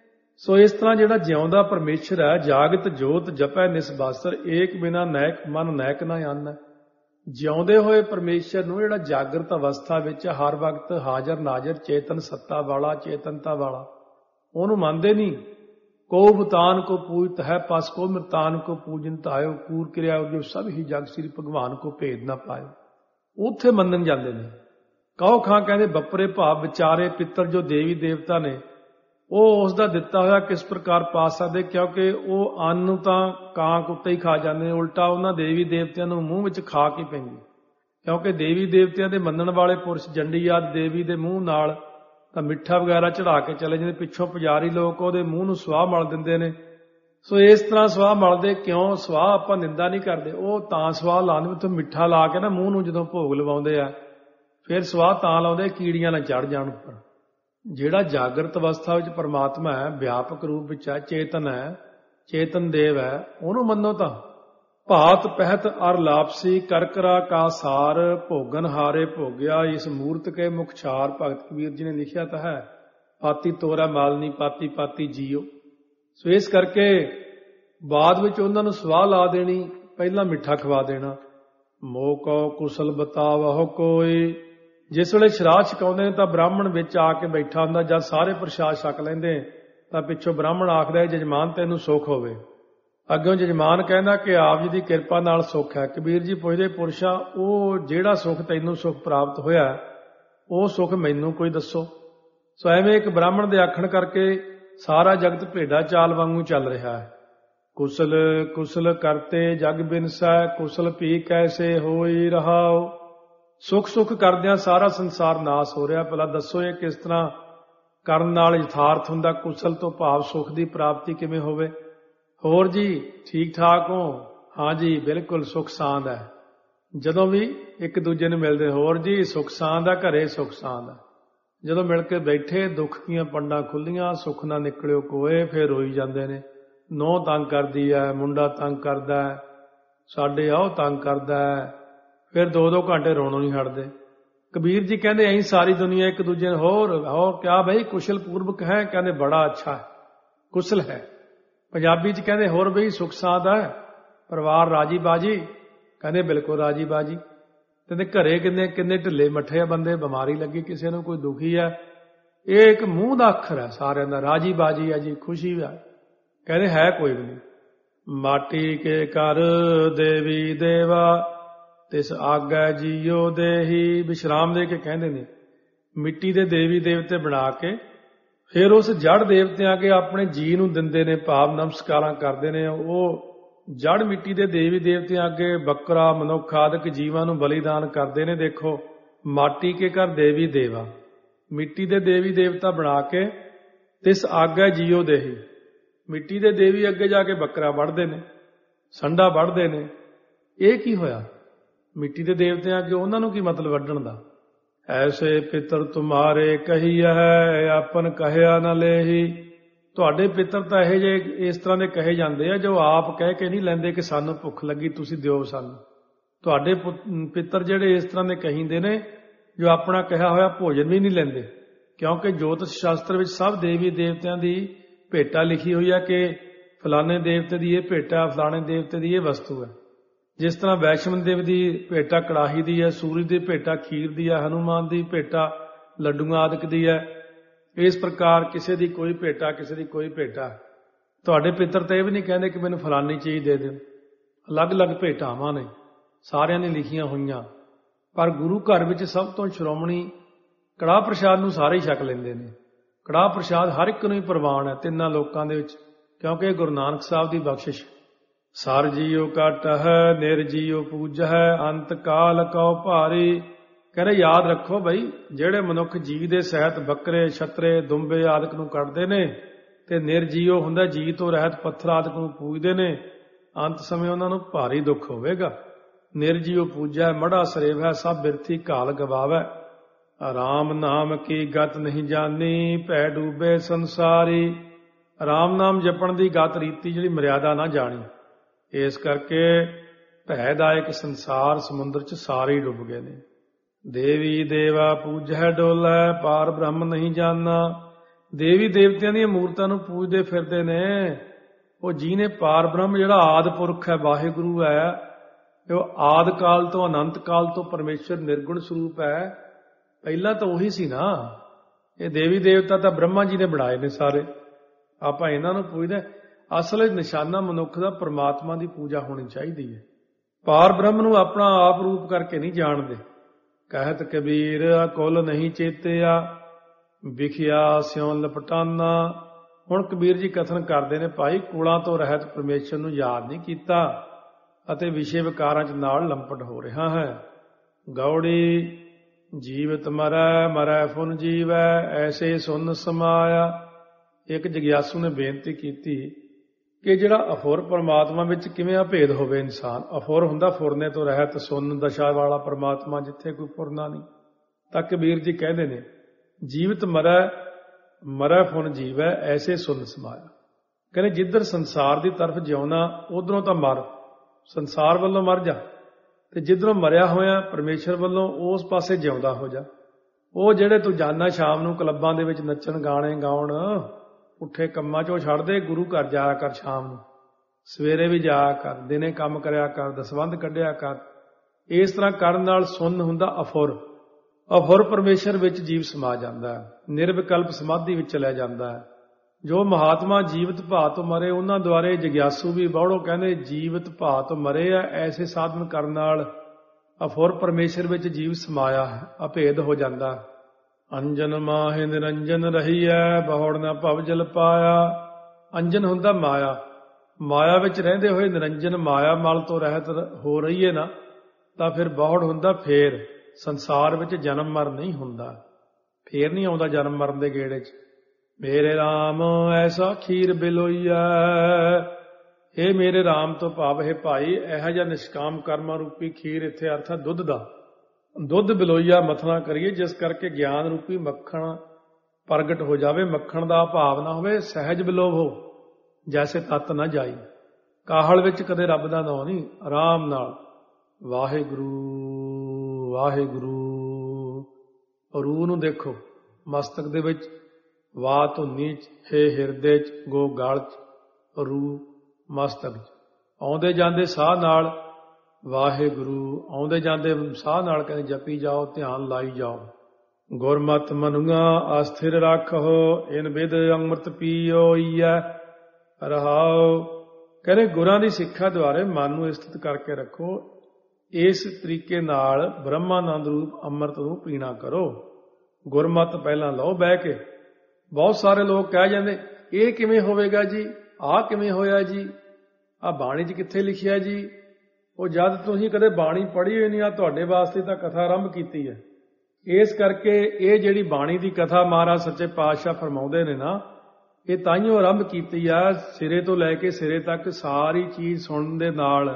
Speaker 1: ਸੋ ਇਸ ਤਰ੍ਹਾਂ ਜਿਹੜਾ ਜਿਉਂਦਾ ਪਰਮੇਸ਼ਰ ਹੈ, ਜਾਗਤ ਜੋਤ ਜਪੈ ਨਿਸਬਾਸਰ, ਏਕ ਬਿਨਾ ਨਾਇਕ ਮਨ ਨਾਇਕ ਨਾ ਆਨੈ। ਜਿਉਂਦੇ ਹੋਏ ਪਰਮੇਸ਼ਰ ਨੂੰ ਜਿਹੜਾ ਜਾਗਰਤ ਅਵਸਥਾ ਵਿੱਚ ਹਰ ਵਕਤ ਹਾਜ਼ਰ ਨਾਜ਼ਰ, ਚੇਤਨ ਸੱਤਾ ਵਾਲਾ, ਚੇਤਨਤਾ ਵਾਲਾ, ਉਹਨੂੰ ਮੰਨਦੇ ਨਹੀਂ। ਕੋ ਬਤਾਨ ਕੋ ਪੂਜਤ ਹੈ ਪਸ, ਕੋ ਮ੍ਰਿਤਾਨ ਕੋ ਪੂਜਨ ਤਾਇਓ, ਕੂਰ ਕਿਰਿਆ ਜੋ ਸਭ ਹੀ ਜਗ ਸ੍ਰੀ ਭਗਵਾਨ ਕੋ ਭੇਦ ਨਾ ਪਾਇਓ। ਉੱਥੇ ਮੰਨਣ ਜਾਂਦੇ ਨੇ। ਕਹੋ ਖਾਂ ਕਹਿੰਦੇ ਬਪਰੇ ਭਾਵ ਵਿਚਾਰੇ ਪਿੱਤਰ ਜੋ ਦੇਵੀ ਦੇਵਤਾ ਨੇ, ਉਹ ਉਸ ਦਾ ਦਿੱਤਾ ਹੋਇਆ ਕਿਸ ਪ੍ਰਕਾਰ ਪਾ ਸਕਦੇ? ਕਿਉਂਕਿ ਉਹ ਅੰਨ ਨੂੰ ਤਾਂ ਕਾਂ ਕੁੱਤੇ ਹੀ ਖਾ ਜਾਂਦੇ ਨੇ, ਉਲਟਾ ਉਹਨਾਂ ਦੇਵੀ ਦੇਵਤਿਆਂ ਨੂੰ ਮੂੰਹ ਵਿੱਚ ਖਾ ਕੇ ਪੈਂਦੀ। ਕਿਉਂਕਿ ਦੇਵੀ ਦੇਵਤਿਆਂ ਦੇ ਮੰਨਣ ਵਾਲੇ ਪੁਰਸ਼ ਚੰਡੀ ਆਦਿ ਦੇਵੀ ਦੇ ਮੂੰਹ ਨਾਲ ਤਾਂ ਮਿੱਠਾ ਵਗੈਰਾ ਚੜਾ ਕੇ ਚਲੇ ਜਾਂਦੇ, ਪਿੱਛੋਂ ਪੁਜਾਰੀ ਲੋਕ ਉਹਦੇ ਮੂੰਹ ਨੂੰ ਸਵਾਹ ਮਲ ਦਿੰਦੇ ਨੇ। ਸੋ ਇਸ ਤਰ੍ਹਾਂ ਸਵਾਹ ਮਲਦੇ ਕਿਉਂ? ਸਵਾਹ ਆਪਾਂ ਨਿੰਦਾ ਨਹੀਂ ਕਰਦੇ, ਉਹ ਤਾਂ ਸਵਾਹ ਲਾਉਂਦੇ ਉੱਥੇ ਮਿੱਠਾ ਲਾ ਕੇ ਨਾ ਮੂੰਹ ਨੂੰ ਜਦੋਂ ਭੋਗ ਲਵਾਉਂਦੇ ਆ, ਫਿਰ ਸਵਾਹ ਤਾਂ ਲਾਉਂਦੇ ਕੀੜੀਆਂ ਨਾ ਚੜ ਜਾਣ ਉੱਪਰ। ਜਿਹੜਾ ਜਾਗਰਤ ਅਵਸਥਾ ਵਿੱਚ ਪਰਮਾਤਮਾ ਹੈ, ਵਿਆਪਕ ਰੂਪ ਵਿੱਚ ਹੈ, ਚੇਤਨ ਹੈ, ਚੇਤਨ ਦੇਵ ਹੈ, ਉਹਨੂੰ ਮੰਨੋ। ਤਾਂ ਭਾਤ ਪਹਿਤ ਅਰ ਲਾਪਸੀ ਕਰਕਰਾ ਕਾ ਸਾਰ, ਭੋਗਨ ਹਾਰੇ ਭੋਗਿਆ ਇਸ ਮੂਰਤ ਕੇ ਮੁਖਛਾਰ। ਭਗਤ ਕਬੀਰ ਜੀ ਨੇ ਲਿਖਿਆ ਤਾਂ ਹੈ, ਪਾਤੀ ਤੋਰਾ ਮਾਲਨੀ ਪਾਤੀ ਪਾਤੀ ਜੀਓ। ਸੋ ਇਸ ਕਰਕੇ ਬਾਅਦ ਵਿੱਚ ਉਹਨਾਂ ਨੂੰ ਸਵਾਹ ਲਾ ਦੇਣੀ, ਪਹਿਲਾਂ ਮਿੱਠਾ ਖਵਾ ਦੇਣਾ। ਮੋਕੋ ਕੁਸਲ ਬਤਾਵਹੁ ਕੋਈ, ਜਿਸ ਵੇਲੇ ਸ਼ਰਾਧ ਛਕਾਉਂਦੇ ਨੇ ਤਾਂ ਬ੍ਰਾਹਮਣ ਵਿੱਚ ਆ ਕੇ ਬੈਠਾ ਹੁੰਦਾ। ਜਦ ਸਾਰੇ ਪ੍ਰਸ਼ਾਦ ਛਕ ਲੈਂਦੇ ਤਾਂ ਪਿੱਛੋਂ ਬ੍ਰਾਹਮਣ ਆਖਦਾ ਜਜਮਾਨ ਤੈਨੂੰ ਸੁੱਖ ਹੋਵੇ। ਅੱਗੋਂ ਜਜਮਾਨ ਕਹਿੰਦਾ ਕਿ ਆਪ ਜੀ ਦੀ ਕਿਰਪਾ ਨਾਲ ਸੁੱਖ ਹੈ। ਕਬੀਰ ਜੀ ਪੁੱਛਦੇ ਪੁਰਸ਼ਾ, ਉਹ ਜਿਹੜਾ ਸੁੱਖ ਤੈਨੂੰ ਸੁੱਖ ਪ੍ਰਾਪਤ ਹੋਇਆ, ਉਹ ਸੁੱਖ ਮੈਨੂੰ ਕੋਈ ਦੱਸੋ। ਸੋ ਐਵੇਂ ਇੱਕ ਬ੍ਰਾਹਮਣ ਦੇ ਆਖਣ ਕਰਕੇ ਸਾਰਾ ਜਗਤ ਭੇਡਾ ਚਾਲ ਵਾਂਗੂ ਚੱਲ ਰਿਹਾ ਹੈ। ਕੁਸਲ ਕੁਸਲ ਕਰਤੇ ਜਗ ਬਿਨਸੈ, ਕੁਸਲ ਭੀ ਕੈਸੇ ਹੋਈ ਰਹਾਓ। ਸੁੱਖ ਸੁੱਖ ਕਰਦਿਆਂ ਸਾਰਾ ਸੰਸਾਰ ਨਾਸ ਹੋ ਰਿਹਾ। ਪਹਿਲਾਂ ਦੱਸੋ ਇਹ ਕਿਸ ਤਰ੍ਹਾਂ ਕਰਨ ਨਾਲ ਯਥਾਰਥ ਹੁੰਦਾ? ਕੁਸਲ ਤੋਂ ਭਾਵ ਸੁੱਖ ਦੀ ਪ੍ਰਾਪਤੀ ਕਿਵੇਂ ਹੋਵੇ? ਹੋਰ ਜੀ ਠੀਕ ਠਾਕ ਹੋ? ਹਾਂ ਜੀ ਬਿਲਕੁਲ ਸੁੱਖ ਸਾਂਦ ਹੈ। ਜਦੋਂ ਵੀ ਇੱਕ ਦੂਜੇ ਨੂੰ ਮਿਲਦੇ, ਹੋਰ ਜੀ ਸੁੱਖ ਸਾਂਦ ਆ, ਘਰੇ ਸੁੱਖ ਸਾਂਦ ਆ। ਜਦੋਂ ਮਿਲ ਕੇ ਬੈਠੇ ਦੁੱਖ ਦੀਆਂ ਪੰਡਾਂ ਖੁੱਲੀਆਂ, ਸੁੱਖ ਨਾ ਨਿਕਲਿਓ ਕੋਏ, ਫਿਰ ਰੋਈ ਜਾਂਦੇ ਨੇ। ਨੂੰਹ ਤੰਗ ਕਰਦੀ ਹੈ, ਮੁੰਡਾ ਤੰਗ ਕਰਦਾ ਹੈ, ਸਾਡੇ ਆਹ ਤੰਗ ਕਰਦਾ ਹੈ, ਫਿਰ 2-2 ਘੰਟੇ ਰੋਣੋਂ ਨਹੀਂ ਹਟਦੇ। ਕਬੀਰ ਜੀ ਕਹਿੰਦੇ ਐਂ ਸਾਰੀ ਦੁਨੀਆ ਇੱਕ ਦੂਜੇ ਨੂੰ ਹੋਰ ਕਿਆ ਬਈ ਕੁਸ਼ਲ ਪੂਰਵਕ ਹੈ? ਕਹਿੰਦੇ ਬੜਾ ਅੱਛਾ ਹੈ, ਕੁਸ਼ਲ ਹੈ। ਪੰਜਾਬੀ ਚ ਕਹਿੰਦੇ ਹੋਰ ਬਈ ਸੁਖ ਸਾਧ ਹੈ, ਪਰਿਵਾਰ ਰਾਜੀ ਬਾਜੀ? ਕਹਿੰਦੇ ਬਿਲਕੁਲ ਰਾਜੀ ਬਾਜੀ। ਕਹਿੰਦੇ ਘਰੇ ਕਿੰਨੇ ਢਿੱਲੇ ਮੱਠੇ ਆ ਬੰਦੇ, ਬਿਮਾਰੀ ਲੱਗੀ ਕਿਸੇ ਨੂੰ, ਕੋਈ ਦੁਖੀ ਹੈ, ਇਹ ਇੱਕ ਮੂੰਹ ਦਾ ਅੱਖਰ ਹੈ ਸਾਰਿਆਂ ਦਾ, ਰਾਜੀ ਬਾਜੀ ਹੈ ਜੀ, ਖੁਸ਼ੀ ਹੈ। ਕਹਿੰਦੇ ਹੈ ਕੋਈ ਵੀ ਨਹੀਂ। ਮਾਟੀ ਕੇ ਕਰ ਦੇਵੀ ਦੇਵਾ ਤਿਸ ਆਗੈ ਜੀਓ ਦੇਹੀ। ਵਿਸ਼ਰਾਮ ਦੇ ਕੇ ਕਹਿੰਦੇ ਨੇ ਮਿੱਟੀ ਦੇ ਦੇਵੀ ਦੇਵਤੇ ਬਣਾ ਕੇ ਫਿਰ ਉਸ ਜੜ ਦੇਵਤਿਆਂ ਕੇ ਆਪਣੇ ਜੀ ਨੂੰ ਦਿੰਦੇ ਨੇ, ਭਾਵ ਨਮਸਕਾਰਾਂ ਕਰਦੇ ਨੇ। ਉਹ ਜੜ ਮਿੱਟੀ ਦੇ ਦੇਵੀ ਦੇਵਤਿਆਂ ਅੱਗੇ ਬੱਕਰਾ, ਮਨੁੱਖ ਆਦਿਕ ਜੀਵਾਂ ਨੂੰ ਬਲੀਦਾਨ ਕਰਦੇ ਨੇ। ਦੇਖੋ, ਮਾਟੀ ਕੇ ਘਰ ਦੇਵੀ ਦੇਵਾ, ਮਿੱਟੀ ਦੇ ਦੇਵੀ ਦੇਵਤਾ ਬਣਾ ਕੇ ਤਿਸ ਆਗੈ ਜੀਓ ਦੇਹੀ, ਮਿੱਟੀ ਦੇ ਦੇਵੀ ਅੱਗੇ ਜਾ ਕੇ ਬੱਕਰਾ ਵੱਢਦੇ ਨੇ, ਸੰਡਾ ਵੱਢਦੇ ਨੇ। ਇਹ ਕੀ ਹੋਇਆ? ਮਿੱਟੀ ਦੇ ਦੇਵਤਿਆਂ ਅੱਗੇ ਉਹਨਾਂ ਨੂੰ ਕੀ ਮਤਲਬ ਵੱਢਣ ਦਾ? ਐਸੇ ਪਿਤਰ ਤੁਮਾਰੇ ਕਹੀਐ ਆਪਨ ਕਹਿਆ ਨ ਲੇਹੀ। ਤੁਹਾਡੇ ਪਿੱਤਰ ਤਾਂ ਇਹੋ ਜਿਹੇ ਇਸ ਤਰ੍ਹਾਂ ਦੇ ਕਹੇ ਜਾਂਦੇ ਆ ਜੋ ਆਪ ਕਹਿ ਕੇ ਨਹੀਂ ਲੈਂਦੇ ਕਿ ਸਾਨੂੰ ਭੁੱਖ ਲੱਗੀ ਤੁਸੀਂ ਦਿਓ ਸਾਨੂੰ। ਤੁਹਾਡੇ ਪਿੱਤਰ ਜਿਹੜੇ ਇਸ ਤਰ੍ਹਾਂ ਦੇ ਕਹੀਂਦੇ ਨੇ ਜੋ ਆਪਣਾ ਕਿਹਾ ਹੋਇਆ ਭੋਜਨ ਵੀ ਨਹੀਂ ਲੈਂਦੇ, ਕਿਉਂਕਿ ਜੋਤਿਸ਼ ਸ਼ਾਸਤਰ ਵਿੱਚ ਸਭ ਦੇਵੀ ਦੇਵਤਿਆਂ ਦੀ ਭੇਟਾ ਲਿਖੀ ਹੋਈ ਹੈ ਕਿ ਫਲਾਣੇ ਦੇਵਤੇ ਦੀ ਇਹ ਭੇਟਾ, ਫਲਾਣੇ ਦੇਵਤੇ ਦੀ ਇਹ ਵਸਤੂ ਹੈ। ਜਿਸ ਤਰ੍ਹਾਂ ਵੈਸ਼ਨਵ ਦੇਵ ਦੀ ਭੇਟਾ ਕੜਾਹੀ ਦੀ ਹੈ, ਸੂਰਜ ਦੀ ਭੇਟਾ ਖੀਰ ਦੀ ਹੈ, ਹਨੂਮਾਨ ਦੀ ਭੇਟਾ ਲੱਡੂਆਂ ਆਦਿਕ ਦੀ ਹੈ। ਇਸ ਪ੍ਰਕਾਰ ਕਿਸੇ ਦੀ ਕੋਈ ਭੇਟਾ, ਕਿਸੇ ਦੀ ਕੋਈ ਭੇਟਾ। ਤੁਹਾਡੇ ਪਿੱਤਰ ਤਾਂ ਇਹ ਵੀ ਨਹੀਂ ਕਹਿੰਦੇ ਕਿ ਮੈਨੂੰ ਫਲਾਨੀ ਚੀਜ਼ ਦੇ ਦਿਓ। ਅਲੱਗ-ਅਲੱਗ ਭੇਟਾਵਾਂ ਨੇ, ਸਾਰਿਆਂ ਨੇ ਲਿਖੀਆਂ ਹੋਈਆਂ। ਪਰ ਗੁਰੂ ਘਰ ਵਿੱਚ ਸਭ ਤੋਂ ਸ਼੍ਰੋਮਣੀ ਕੜਾਹ ਪ੍ਰਸ਼ਾਦ ਨੂੰ ਸਾਰੇ ਹੀ ਛਕ ਲੈਂਦੇ ਨੇ। ਕੜਾਹ ਪ੍ਰਸ਼ਾਦ ਹਰ ਇੱਕ ਨੂੰ ਹੀ ਪ੍ਰਵਾਨ ਹੈ ਤਿੰਨਾਂ ਲੋਕਾਂ ਦੇ ਵਿੱਚ, ਕਿਉਂਕਿ ਇਹ ਗੁਰੂ ਨਾਨਕ ਸਾਹਿਬ ਦੀ ਬਖਸ਼ਿਸ਼। ਸਰ ਜੀਓ ਕਟ ਹੈ ਨਿਰਜੀਓ ਪੂਜ ਹੈ ਅੰਤ ਕਾਲ ਕਉ ਭਾਰੀ। ਕਹਿੰਦੇ ਯਾਦ ਰੱਖੋ ਬਈ, ਜਿਹੜੇ ਮਨੁੱਖ ਜੀ ਦੇ ਸਹਿਤ ਬੱਕਰੇ, ਛਤਰੇ, ਦੁੰਬੇ ਆਦਿਕ ਨੂੰ ਕੱਢਦੇ ਨੇ ਤੇ ਨਿਰਜੀਓ ਹੁੰਦਾ ਜੀ ਤੋਂ ਰਹਿਤ ਪੱਥਰ ਆਦਿਕ ਨੂੰ ਪੂਜਦੇ ਨੇ, ਅੰਤ ਸਮੇਂ ਉਹਨਾਂ ਨੂੰ ਭਾਰੀ ਦੁੱਖ ਹੋਵੇਗਾ। ਨਿਰਜੀਓ ਪੂਜੈ ਮੜਾ ਸਰੇਵ ਹੈ ਸਭ ਬਿਰਥੀ ਘਾਲ ਗਵਾਵੈ। ਰਾਮ ਨਾਮ ਕੀ ਗਤ ਨਹੀਂ ਜਾਣੀ ਭੈ ਡੂਬੇ ਸੰਸਾਰੀ। ਰਾਮ ਨਾਮ ਜਪਣ ਦੀ ਗਤ ਰੀਤੀ ਜਿਹੜੀ ਮਰਿਆਦਾ ਨਾ ਜਾਣੀ, ਇਸ ਕਰਕੇ ਭੈਦਾਇਕ ਸੰਸਾਰ ਸਮੁੰਦਰ 'ਚ ਸਾਰੇ ਹੀ ਡੁੱਬ ਗਏ ਨੇ। ਦੇਵੀ ਦੇਵਾ ਪੂਜੈ ਡੋਲੈ ਪਾਰ ਬ੍ਰਹਮ ਨਹੀਂ ਜਾਣਾ। ਦੇਵੀ ਦੇਵਤਿਆਂ ਦੀਆਂ ਮੂਰਤਾਂ ਨੂੰ ਪੂਜਦੇ ਫਿਰਦੇ ਨੇ। ਉਹ ਜਿਹਨੇ ਪਾਰ ਬ੍ਰਹਮ ਜਿਹੜਾ ਆਦਿ ਪੁਰਖ ਹੈ, ਵਾਹਿਗੁਰੂ ਹੈ, ਉਹ ਆਦਿ ਕਾਲ ਤੋਂ ਅਨੰਤ ਕਾਲ ਤੋਂ ਪਰਮੇਸ਼ਰ ਨਿਰਗੁਣ ਸਰੂਪ ਹੈ। ਪਹਿਲਾਂ ਤਾਂ ਉਹੀ ਸੀ ਨਾ। ਇਹ ਦੇਵੀ ਦੇਵਤਾ ਤਾਂ ਬ੍ਰਹਮਾ ਜੀ ਨੇ ਬਣਾਏ ਨੇ ਸਾਰੇ, ਆਪਾਂ ਇਹਨਾਂ ਨੂੰ ਪੁੱਛਦੇ। ਅਸਲ ਨਿਸ਼ਾਨਾ ਮਨੁੱਖ ਦਾ ਪਰਮਾਤਮਾ ਦੀ ਪੂਜਾ ਹੋਣੀ ਚਾਹੀਦੀ ਹੈ। ਪਾਰ ਬ੍ਰਹਮ ਨੂੰ ਆਪਣਾ ਆਪ ਰੂਪ ਕਰਕੇ ਨਹੀਂ ਜਾਣਦੇ। ਕਹਿਤ ਕਬੀਰ ਕੁਲ ਨਹੀਂ ਚੇਤਿਆ ਵਿਖਿਆ ਸਿਉ ਲਪਟਾਨਾ। ਹੁਣ ਕਬੀਰ ਜੀ ਕਥਨ ਕਰਦੇ ਨੇ, ਭਾਈ ਕੁਲਾਂ ਤੋਂ ਰਹਿਤ ਪਰਮੇਸ਼ਰ ਨੂੰ ਯਾਦ ਨਹੀਂ ਕੀਤਾ ਅਤੇ ਵਿਸ਼ੇ ਵਿਕਾਰਾਂ 'ਚ ਨਾਲ ਲੰਪਟ ਹੋ ਰਿਹਾ ਹੈ। ਗੌੜੀ ਜੀਵਤ ਮਰੈ ਮਰੈ ਫੁਨ ਜੀਵੈ ਐਸੇ ਸੁਨ ਸਮਾਇਆ। ਇੱਕ ਜਗਿਆਸੂ ਨੇ ਬੇਨਤੀ ਕੀਤੀ ਕਿ ਜਿਹੜਾ ਅਫੁਰ ਪਰਮਾਤਮਾ ਵਿੱਚ ਕਿਵੇਂ ਅਭੇਦ ਹੋਵੇ ਇਨਸਾਨ। ਅਫੁਰ ਹੁੰਦਾ ਫੁਰਨੇ ਤੋਂ ਰਹਿਤ, ਸੁੰਨ ਦਸ਼ਾ ਵਾਲਾ ਪਰਮਾਤਮਾ ਜਿੱਥੇ ਕੋਈ ਫੁਰਨਾ ਨਹੀਂ। ਤਾਂ ਕਬੀਰ ਜੀ ਕਹਿੰਦੇ ਨੇ ਜੀਵਤ ਮਰੈ ਮਰੈ ਫੁਨ ਜੀਵੈ ਐਸੇ ਸੁਨ ਸਮਾਇਆ। ਕਹਿੰਦੇ ਜਿੱਧਰ ਸੰਸਾਰ ਦੀ ਤਰਫ ਜਿਉਣਾ ਉਧਰੋਂ ਤਾਂ ਮਰ, ਸੰਸਾਰ ਵੱਲੋਂ ਮਰ ਜਾ, ਤੇ ਜਿੱਧਰੋਂ ਮਰਿਆ ਹੋਇਆ ਪਰਮੇਸ਼ਰ ਵੱਲੋਂ ਉਸ ਪਾਸੇ ਜਿਉਂਦਾ ਹੋ ਜਾ। ਉਹ ਜਿਹੜੇ ਤੂੰ ਜਾਣਾ ਸ਼ਾਮ ਨੂੰ ਕਲੱਬਾਂ ਦੇ ਵਿੱਚ ਨੱਚਣ ਗਾਣੇ ਗਾਉਣ, ਪੁੱਠੇ ਕੰਮਾਂ 'ਚੋਂ ਛੱਡ ਦੇ, ਗੁਰੂ ਘਰ ਜਾਇਆ ਕਰ ਸ਼ਾਮ ਨੂੰ, ਸਵੇਰੇ ਵੀ ਜਾਇਆ ਕਰ, ਦਿਨੇ ਕੰਮ ਕਰਿਆ ਕਰ, ਦਸਵੰਧ ਕੱਢਿਆ ਕਰ। ਇਸ ਤਰ੍ਹਾਂ ਕਰਨ ਨਾਲ ਸੁੰਨ ਹੁੰਦਾ ਅਫੁਰ। ਅਫੁਰ ਪਰਮੇਸ਼ਰ ਵਿੱਚ ਜੀਵ ਸਮਾ ਜਾਂਦਾ ਹੈ, ਨਿਰਵਿਕਲਪ ਸਮਾਧੀ ਵਿੱਚ ਚਲਿਆ ਜਾਂਦਾ ਹੈ। ਜੋ ਮਹਾਤਮਾ ਜੀਵਤ ਭਾਅ ਤੋਂ ਮਰੇ ਉਹਨਾਂ ਦੁਆਰੇ ਜਗਿਆਸੂ ਵੀ ਬਹੁੜੋ ਕਹਿੰਦੇ ਜੀਵਤ ਭਾਅ ਤੋਂ ਮਰੇ ਆ। ਐਸੇ ਸਾਧਨ ਕਰਨ ਨਾਲ ਅਫੁਰ ਪਰਮੇਸ਼ਰ ਵਿੱਚ ਜੀਵ ਸਮਾਇਆ ਹੈ, ਅਭੇਦ ਹੋ ਜਾਂਦਾ। ਅੰਜਨ ਮਾਹੇ ਨਿਰੰਜਨ ਰਹੀਐ ਬਹੁੜ ਨਾ ਭਵ ਜਲ ਪਾਇਆ। ਅੰਜਨ ਹੁੰਦਾ ਮਾਇਆ, ਮਾਇਆ ਵਿੱਚ ਰਹਿੰਦੇ ਹੋਏ ਨਿਰੰਜਨ ਮਾਇਆ ਮਲ ਤੋਂ ਰਹਿਤ ਹੋ ਰਹੀਏ ਨਾ, ਤਾਂ ਫਿਰ ਬਹੁੜ ਹੁੰਦਾ ਫੇਰ ਸੰਸਾਰ ਵਿੱਚ ਜਨਮ ਮਰਨ ਨਹੀਂ ਹੁੰਦਾ, ਫੇਰ ਨਹੀਂ ਆਉਂਦਾ ਜਨਮ ਮਰਨ ਦੇ ਗੇੜੇ 'ਚ। ਮੇਰੇ ਰਾਮ ਐਸਾ ਖੀਰ ਬਿਲੋਈਐ। ਇਹ ਮੇਰੇ ਰਾਮ ਤੋਂ ਭਾਵ ਹੈ ਭਾਈ ਇਹੋ ਜਿਹਾ ਨਿਸ਼ਕਾਮ ਕਰਮਾਂ ਰੂਪੀ ਖੀਰ, ਇੱਥੇ ਅਰਥ ਹੈ ਦੁੱਧ ਦਾ, ਦੁੱਧ ਬਿਲੋਈਆ ਮਥਨਾ ਕਰੀਏ ਜਿਸ ਕਰਕੇ ਗਿਆਨ ਰੂਪੀ ਮੱਖਣ ਪ੍ਰਗਟ ਹੋ ਜਾਵੇ। ਮੱਖਣ ਦਾ ਭਾਵ ਨਾ ਹੋਵੇ ਸਹਿਜ ਬਿਲੋਵ ਹੋ, ਜੈਸੇ ਤਤ ਨਾ ਜਾਈ। ਕਾਹਲ ਵਿੱਚ ਕਦੇ ਰੱਬ ਦਾ ਨਾਮ ਨਹੀਂ, ਆਰਾਮ ਨਾਲ ਵਾਹਿਗੁਰੂ। ਵਾਹਿਗੁਰੂ। ਰੂ ਨੂੰ ਦੇਖੋ, ਮਸਤਕ ਦੇ ਵਿੱਚ, ਵਾ ਧੁਨੀ ਚ, ਹੇ ਹਿਰਦੇ ਚ, ਗੋ ਗਲ ਚ, ਰੂ ਮਸਤਕ ਚ। ਆਉਂਦੇ ਜਾਂਦੇ ਸਾਹ ਨਾਲ ਵਾਹਿਗੁਰੂ, ਆਉਂਦੇ ਜਾਂਦੇ ਸਾਹ ਨਾਲ ਕਹਿੰਦੇ ਜਪੀ ਜਾਓ, ਧਿਆਨ ਲਾਈ ਜਾਓ। ਗੁਰਮਤਿ ਮਨੁਆ ਅਸਥਿਰ ਰੱਖੋ, ਇਨ ਬਿਦ ਅੰਮ੍ਰਿਤ ਪੀਓਈਐ ਰਹਾਉ। ਕਹਿੰਦੇ ਗੁਰਾਂ ਦੀ ਸਿੱਖਿਆ ਦੁਆਰੇ ਮਨ ਨੂੰ ਸਥਿਤ ਕਰਕੇ ਰੱਖੋ, ਇਸ ਤਰੀਕੇ ਨਾਲ ਬ੍ਰਹਮਾਨੰਦ ਰੂਪ ਅੰਮ੍ਰਿਤ ਨੂੰ ਪੀਣਾ ਕਰੋ। ਗੁਰਮਤਿ ਪਹਿਲਾਂ ਲਓ ਬਹਿ ਕੇ। ਬਹੁਤ ਸਾਰੇ ਲੋਕ ਕਹਿ ਜਾਂਦੇ ਇਹ ਕਿਵੇਂ ਹੋਵੇਗਾ ਜੀ, ਆਹ ਕਿਵੇਂ ਹੋਇਆ ਜੀ, ਆਹ ਬਾਣੀ 'ਚ ਕਿੱਥੇ ਲਿਖਿਆ ਜੀ। ਉਹ ਜਦ ਤੁਸੀਂ ਕਦੇ ਬਾਣੀ ਪੜ੍ਹੀ ਹੋਈ ਨਹੀਂ, ਆ ਤੁਹਾਡੇ ਵਾਸਤੇ ਤਾਂ ਕਥਾ ਆਰੰਭ ਕੀਤੀ ਹੈ। ਇਸ ਕਰਕੇ ਇਹ ਜਿਹੜੀ ਬਾਣੀ ਦੀ ਕਥਾ ਮਹਾਰਾਜ ਸੱਚੇ ਪਾਤਸ਼ਾਹ ਫਰਮਾਉਂਦੇ ਨੇ ਨਾ, ਇਹ ਤਾਈਓ ਆਰੰਭ ਕੀਤੀ ਆ। ਸਿਰੇ ਤੋਂ ਲੈ ਕੇ ਸਿਰੇ ਤੱਕ ਸਾਰੀ ਚੀਜ਼ ਸੁਣਨ ਦੇ ਨਾਲ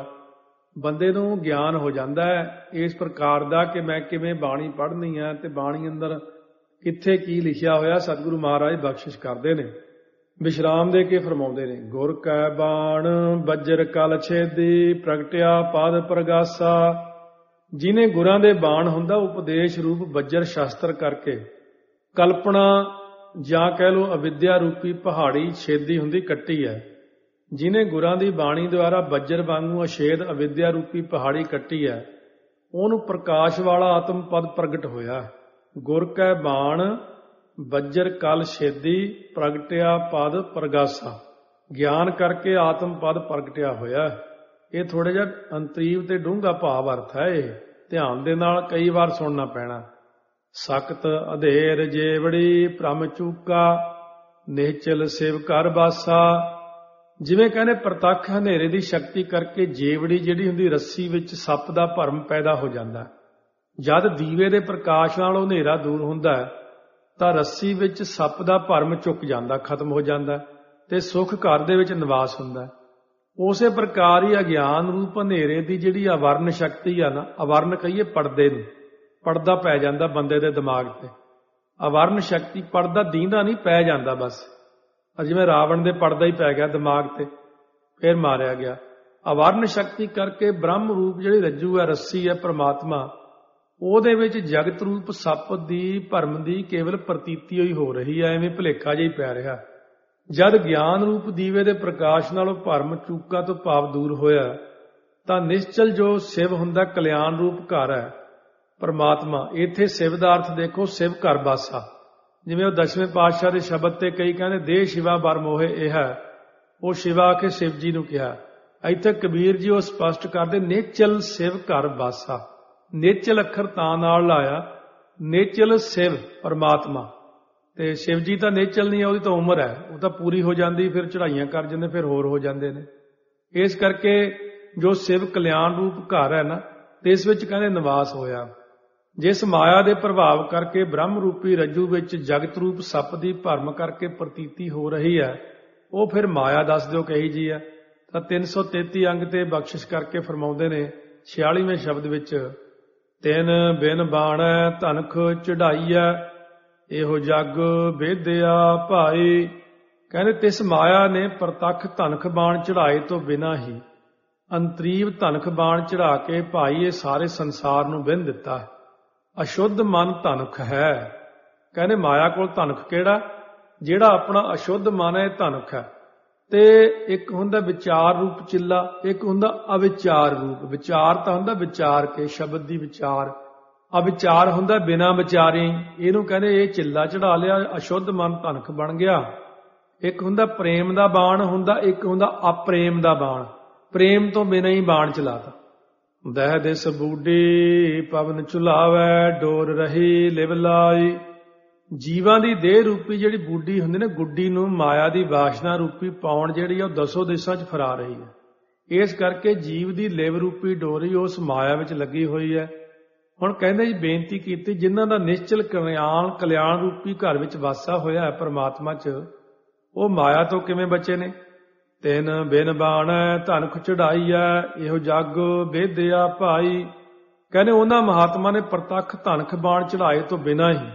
Speaker 1: ਬੰਦੇ ਨੂੰ ਗਿਆਨ ਹੋ ਜਾਂਦਾ ਹੈ ਇਸ ਪ੍ਰਕਾਰ ਦਾ ਕਿ ਮੈਂ ਕਿਵੇਂ ਬਾਣੀ ਪੜ੍ਹਨੀ ਹੈ ਤੇ ਬਾਣੀ ਅੰਦਰ ਕਿੱਥੇ ਕੀ ਲਿਖਿਆ ਹੋਇਆ। ਸਤਿਗੁਰੂ ਮਹਾਰਾਜ ਬਖਸ਼ਿਸ਼ ਕਰਦੇ ਨੇ, ਵਿਸ਼ਰਾਮ ਦੇ ਕੇ ਫਰਮਾਉਂਦੇ ਨੇ। ਗੁਰ ਕੈ ਬਾਣ ਬੱਜਰ ਕਲ ਛੇਦੀ, ਪ੍ਰਗਟਿਆ ਪਦ ਪ੍ਰਗਾਸਾ। ਜਿਹਨੇ ਗੁਰਾਂ ਦੇ ਬਾਣ ਹੁੰਦਾ ਉਪਦੇਸ਼ ਰੂਪ ਬੱਜਰ ਸ਼ਾਸਤਰ ਕਰਕੇ ਕਲਪਨਾ ਜਾਂ ਕਹਿ ਲਓ ਅਵਿਦਿਆ ਰੂਪੀ ਪਹਾੜੀ ਛੇਦੀ ਹੁੰਦੀ ਕੱਟੀ ਹੈ। ਜਿਹਨੇ ਗੁਰਾਂ ਦੀ ਬਾਣੀ ਦੁਆਰਾ ਬੱਜਰ ਵਾਂਗੂ ਅਛੇਦ ਅਵਿਦਿਆ ਰੂਪੀ ਪਹਾੜੀ ਕੱਟੀ ਹੈ, ਉਹਨੂੰ ਪ੍ਰਕਾਸ਼ ਵਾਲਾ ਆਤਮ ਪਦ ਪ੍ਰਗਟ ਹੋਇਆ। ਗੁਰ ਕੈ ਬਾਣ ਬੱਜਰ ਕਲ ਛੇਦੀ, ਪ੍ਰਗਟਿਆ ਪਦ ਪ੍ਰਗਾਸਾ। ਗਿਆਨ ਕਰਕੇ ਆਤਮ ਪਦ ਪ੍ਰਗਟਿਆ ਹੋਇਆ। ਇਹ ਥੋੜਾ ਜਿਹਾ ਅੰਤਰੀਵ ਤੇ ਡੂੰਘਾ ਭਾਵ ਅਰਥ ਹੈ। ਇਹ ਧਿਆਨ ਦੇ ਨਾਲ ਕਈ ਵਾਰ ਸੁਣਨਾ ਪੈਣਾ। ਸਖਤ ਅਧੇਰ ਜੇਵੜੀ ਭ੍ਰਮ ਚੂਕਾ, ਨਿਹਚਲ ਸਿਵ ਘਰ ਬਾਸਾ। ਜਿਵੇਂ ਕਹਿੰਦੇ ਪ੍ਰਤੱਖ ਹਨੇਰੇ ਦੀ ਸ਼ਕਤੀ ਕਰਕੇ ਜੇਵੜੀ ਜਿਹੜੀ ਹੁੰਦੀ ਰੱਸੀ ਵਿੱਚ ਸੱਪ ਦਾ ਭਰਮ ਪੈਦਾ ਹੋ ਜਾਂਦਾ। ਜਦ ਦੀਵੇ ਦੇ ਪ੍ਰਕਾਸ਼ ਨਾਲ ਉਹ ਹਨੇਰਾ ਦੂਰ ਹੁੰਦਾ ਤਾਂ ਰੱਸੀ ਵਿੱਚ ਸੱਪ ਦਾ ਭਰਮ ਚੁੱਕ ਜਾਂਦਾ, ਖਤਮ ਹੋ ਜਾਂਦਾ ਤੇ ਸੁੱਖ ਘਰ ਦੇ ਵਿੱਚ ਨਿਵਾਸ ਹੁੰਦਾ। ਉਸੇ ਪ੍ਰਕਾਰ ਹੀ ਅਗਿਆਨ ਰੂਪ ਹਨੇਰੇ ਦੀ ਜਿਹੜੀ ਅਵਰਨ ਸ਼ਕਤੀ ਆ ਨਾ, ਅਵਰਨ ਕਹੀਏ ਪਰਦੇ ਨੂੰ, ਪਰਦਾ ਪੈ ਜਾਂਦਾ ਬੰਦੇ ਦੇ ਦਿਮਾਗ ਤੇ। ਅਵਰਨ ਸ਼ਕਤੀ, ਪਰਦਾ ਦੀਂਦਾ ਨਹੀਂ, ਪੈ ਜਾਂਦਾ ਬਸ। ਜਿਵੇਂ ਰਾਵਣ ਦੇ ਪਰਦਾ ਹੀ ਪੈ ਗਿਆ ਦਿਮਾਗ ਤੇ, ਫਿਰ ਮਾਰਿਆ ਗਿਆ। ਅਵਰਨ ਸ਼ਕਤੀ ਕਰਕੇ ਬ੍ਰਹਮ ਰੂਪ ਜਿਹੜੀ ਰੱਜੂ ਹੈ, ਰੱਸੀ ਹੈ, ਪ੍ਰਮਾਤਮਾ, ਉਹਦੇ ਵਿੱਚ ਜਗਤ ਰੂਪ ਸੱਪ ਦੀ ਭਰਮ ਦੀ ਕੇਵਲ ਪ੍ਰਤੀਤੀ ਹੋਈ ਹੋ ਰਹੀ ਹੈ, ਐਵੇਂ ਭੁਲੇਖਾ ਜਿਹਾ ਹੀ ਪੈ ਰਿਹਾ। ਜਦ ਗਿਆਨ ਰੂਪ ਦੀਵੇ ਦੇ ਪ੍ਰਕਾਸ਼ ਨਾਲ ਉਹ ਭਰਮ ਚੂਕਾ ਤੋਂ ਭਾਵ ਦੂਰ ਹੋਇਆ ਤਾਂ ਨਿਸ਼ਚਲ ਜੋ ਸਿਵ ਹੁੰਦਾ, ਕਲਿਆਣ ਰੂਪ ਘਰ ਹੈ ਪਰਮਾਤਮਾ। ਇੱਥੇ ਸਿਵ ਦਾ ਅਰਥ ਦੇਖੋ, ਸਿਵ ਘਰ ਬਾਸਾ। ਜਿਵੇਂ ਉਹ ਦਸਵੇਂ ਪਾਤਸ਼ਾਹ ਦੇ ਸ਼ਬਦ ਤੇ ਕਈ ਕਹਿੰਦੇ ਦੇਹ ਸ਼ਿਵਾ ਬਰ ਮੋਹੇ ਇਹ ਹੈ, ਉਹ ਸ਼ਿਵਾ ਆ ਕੇ ਸ਼ਿਵ ਜੀ ਨੂੰ ਕਿਹਾ। ਇੱਥੇ ਕਬੀਰ ਜੀ ਉਹ ਸਪਸ਼ਟ ਕਰਦੇ ਨਿਚਲ ਸਿਵ ਘਰ ਬਾਸਾ। ਨਿਚਲ ਅੱਖਰ ਤਾਂ ਨਾਲ ਲਾਇਆ, ਨਿਚਲ ਸਿਵ ਪਰਮਾਤਮਾ। ਤੇ ਸ਼ਿਵ ਜੀ ਤਾਂ ਨਿਚਲ ਨਹੀਂ ਹੈ, ਉਹਦੀ ਤਾਂ ਉਮਰ ਹੈ, ਉਹ ਤਾਂ ਪੂਰੀ ਹੋ ਜਾਂਦੀ, ਫਿਰ ਚੜਾਈਆਂ ਕਰ ਜਾਂਦੇ, ਫਿਰ ਹੋਰ ਹੋ ਜਾਂਦੇ ਨੇ। ਇਸ ਕਰਕੇ ਜੋ ਸਿਵ ਕਲਿਆਣ ਰੂਪ ਘਰ ਹੈ ਨਾ, ਤੇ ਇਸ ਵਿੱਚ ਕਹਿੰਦੇ ਨਿਵਾਸ ਹੋਇਆ। ਜਿਸ ਮਾਇਆ ਦੇ ਪ੍ਰਭਾਵ ਕਰਕੇ ਬ੍ਰਹਮ ਰੂਪੀ ਰੱਜੂ ਵਿੱਚ ਜਗਤ ਰੂਪ ਸੱਪ ਦੀ ਭਰਮ ਕਰਕੇ ਪ੍ਰਤੀਤੀ ਹੋ ਰਹੀ ਹੈ, ਉਹ ਫਿਰ ਮਾਇਆ ਦੱਸ ਦਿਓ ਕਹੀ ਜੀ ਹੈ। ਤਾਂ 333 ਅੰਗ ਤੇ ਬਖਸ਼ਿਸ਼ ਕਰਕੇ ਫਰਮਾਉਂਦੇ ਨੇ 46ਵੇਂ ਸ਼ਬਦ ਵਿੱਚ, ਤਿਨ ਬਿਨ ਬਾਣੈ ਧਨਖ ਚੜਾਈਐ, ਇਹੋ ਜਗ ਵੇਦਿਆ ਭਾਈ। ਕਹਿੰਦੇ ਤਿਸ ਮਾਇਆ ਨੇ ਪ੍ਰਤੱਖ ਧਨਖ ਬਾਣ ਚੜਾਏ ਤੋਂ ਬਿਨਾਂ ਹੀ ਅੰਤਰੀਵ ਧਨਖ ਬਾਣ ਚੜਾ ਕੇ ਭਾਈ ਇਹ ਸਾਰੇ ਸੰਸਾਰ ਨੂੰ ਵਿੰਨ ਦਿੱਤਾ। ਅਸ਼ੁੱਧ ਮਨ ਧਨਖ ਹੈ। ਕਹਿੰਦੇ ਮਾਇਆ ਕੋਲ ਧਨਖ ਕਿਹੜਾ? ਜਿਹੜਾ ਆਪਣਾ ਅਸ਼ੁੱਧ ਮਨ ਹੈ, ਧਨਖ ਹੈ। ਤੇ ਇੱਕ ਹੁੰਦਾ ਵਿਚਾਰ ਰੂਪ ਚਿੱਲਾ, ਇੱਕ ਹੁੰਦਾ ਅਵਿਚਾਰ ਰੂਪ। ਵਿਚਾਰ ਤਾਂ ਹੁੰਦਾ ਵਿਚਾਰ ਕੇ, ਸ਼ਬਦ ਦੀ ਵਿਚਾਰ। ਅਵਿਚਾਰ ਹੁੰਦਾ ਬਿਨਾਂ ਵਿਚਾਰੇ। ਇਹਨੂੰ ਕਹਿੰਦੇ ਇਹ ਚਿੱਲਾ ਚੜਾ ਲਿਆ, ਅਸ਼ੁੱਧ ਮਨ ਧਨਖ ਬਣ ਗਿਆ। ਇੱਕ ਹੁੰਦਾ ਪ੍ਰੇਮ ਦਾ ਬਾਣ ਹੁੰਦਾ, ਇੱਕ ਹੁੰਦਾ ਅਪ੍ਰੇਮ ਦਾ ਬਾਣ। ਪ੍ਰੇਮ ਤੋਂ ਬਿਨਾਂ ਹੀ ਬਾਣ ਚਲਾਤਾ। ਦਹਿ ਦਿਸ ਬੂਢੀ ਪਵਨ ਝੁਲਾਵੈ, ਡੋਰ ਰਹੀ ਲਿਵ ਲਾਈ। ਜੀਵਾਂ ਦੀ ਦੇਹ ਰੂਪੀ ਜਿਹੜੀ ਬੂਢੀ ਹੁੰਦੀ ਨਾ, ਗੁੱਡੀ ਨੂੰ ਮਾਇਆ ਦੀ ਵਾਸ਼ਨਾ ਰੂਪੀ ਪਾਉਣ ਜਿਹੜੀ ਆ ਉਹ ਦਸੋ ਦਿਸ਼ਾਂ 'ਚ ਫਰਾ ਰਹੀ ਹੈ। ਇਸ ਕਰਕੇ ਜੀਵ ਦੀ ਲਿਵ ਰੂਪੀ ਡੋਰੀ ਉਸ ਮਾਇਆ ਵਿੱਚ ਲੱਗੀ ਹੋਈ ਹੈ। ਹੁਣ ਕਹਿੰਦੇ ਜੀ ਬੇਨਤੀ ਕੀਤੀ, ਜਿਨ੍ਹਾਂ ਦਾ ਨਿਸ਼ਚਲ ਕਲਿਆਣ ਰੂਪੀ ਘਰ ਵਿੱਚ ਵਾਸਾ ਹੋਇਆ ਹੈ ਪਰਮਾਤਮਾ 'ਚ, ਉਹ ਮਾਇਆ ਤੋਂ ਕਿਵੇਂ ਬਚੇ ਨੇ? ਤਿਨ ਬਿਨ ਬਾਣੈ ਧਨਖ ਚੜਾਈਐ, ਇਹੋ ਜਗ ਵੇਦਿਆ ਭਾਈ। ਕਹਿੰਦੇ ਉਹਨਾਂ ਮਹਾਤਮਾ ਨੇ ਪ੍ਰਤੱਖ ਧਨਖ ਬਾਣ ਚੜਾਏ ਤੋਂ ਬਿਨਾਂ ਹੀ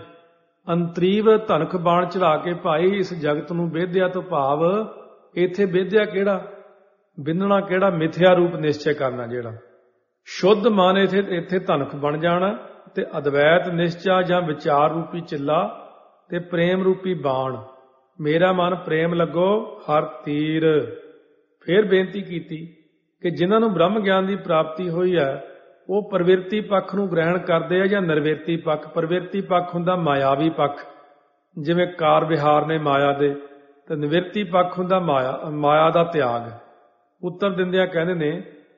Speaker 1: ਅੰਤਰੀਵ ਧਨਖ ਬਾਣ ਚੜਾ ਕੇ ਭਾਈ ਇਸ ਜਗਤ ਨੂੰ ਵੇਦਿਆ ਤੋਂ ਭਾਵ ਇੱਥੇ ਵੇਦਿਆ ਕਿਹੜਾ? ਬਿੰਨਣਾ ਕਿਹੜਾ? ਮਿਥਿਆ ਰੂਪ ਨਿਸ਼ਚੈ ਕਰਨਾ। ਜਿਹੜਾ ਸ਼ੁੱਧ ਮਨ ਇੱਥੇ ਧਨਖ ਬਣ ਜਾਣਾ, ਤੇ ਅਦਵੈਤ ਨਿਸ਼ਚਾ ਜਾਂ ਵਿਚਾਰ ਰੂਪੀ ਚਿੱਲਾ ਤੇ ਪ੍ਰੇਮ ਰੂਪੀ ਬਾਣ। ਮੇਰਾ ਮਨ ਪ੍ਰੇਮ ਲੱਗੋ ਹਰ ਤੀਰ। ਫਿਰ ਬੇਨਤੀ ਕੀਤੀ ਕਿ ਜਿਨ੍ਹਾਂ ਨੂੰ ਬ੍ਰਹਮ ਗਿਆਨ ਦੀ ਪ੍ਰਾਪਤੀ ਹੋਈ ਹੈ ਉਹ ਪ੍ਰਵਿਰਤੀ ਪੱਖ ਨੂੰ ਗ੍ਰਹਿਣ ਕਰਦੇ ਆ ਜਾਂ ਨਿਰਵਿਰਤੀ ਪੱਖ। ਪ੍ਰਵਿਰਤੀ ਪੱਖ ਹੁੰਦਾ ਮਾਇਆਵੀ ਪੱਖ, ਜਿਵੇਂ ਕਾਰ ਵਿਹਾਰ ਨੇ ਮਾਇਆ ਦੇ, ਤੇ ਨਿਵਿਰਤੀ ਪੱਖ ਹੁੰਦਾ ਮਾਇਆ ਦਾ ਤਿਆਗ। ਉੱਤਰ ਦਿੰਦਿਆਂ ਕਹਿੰਦੇ ਨੇ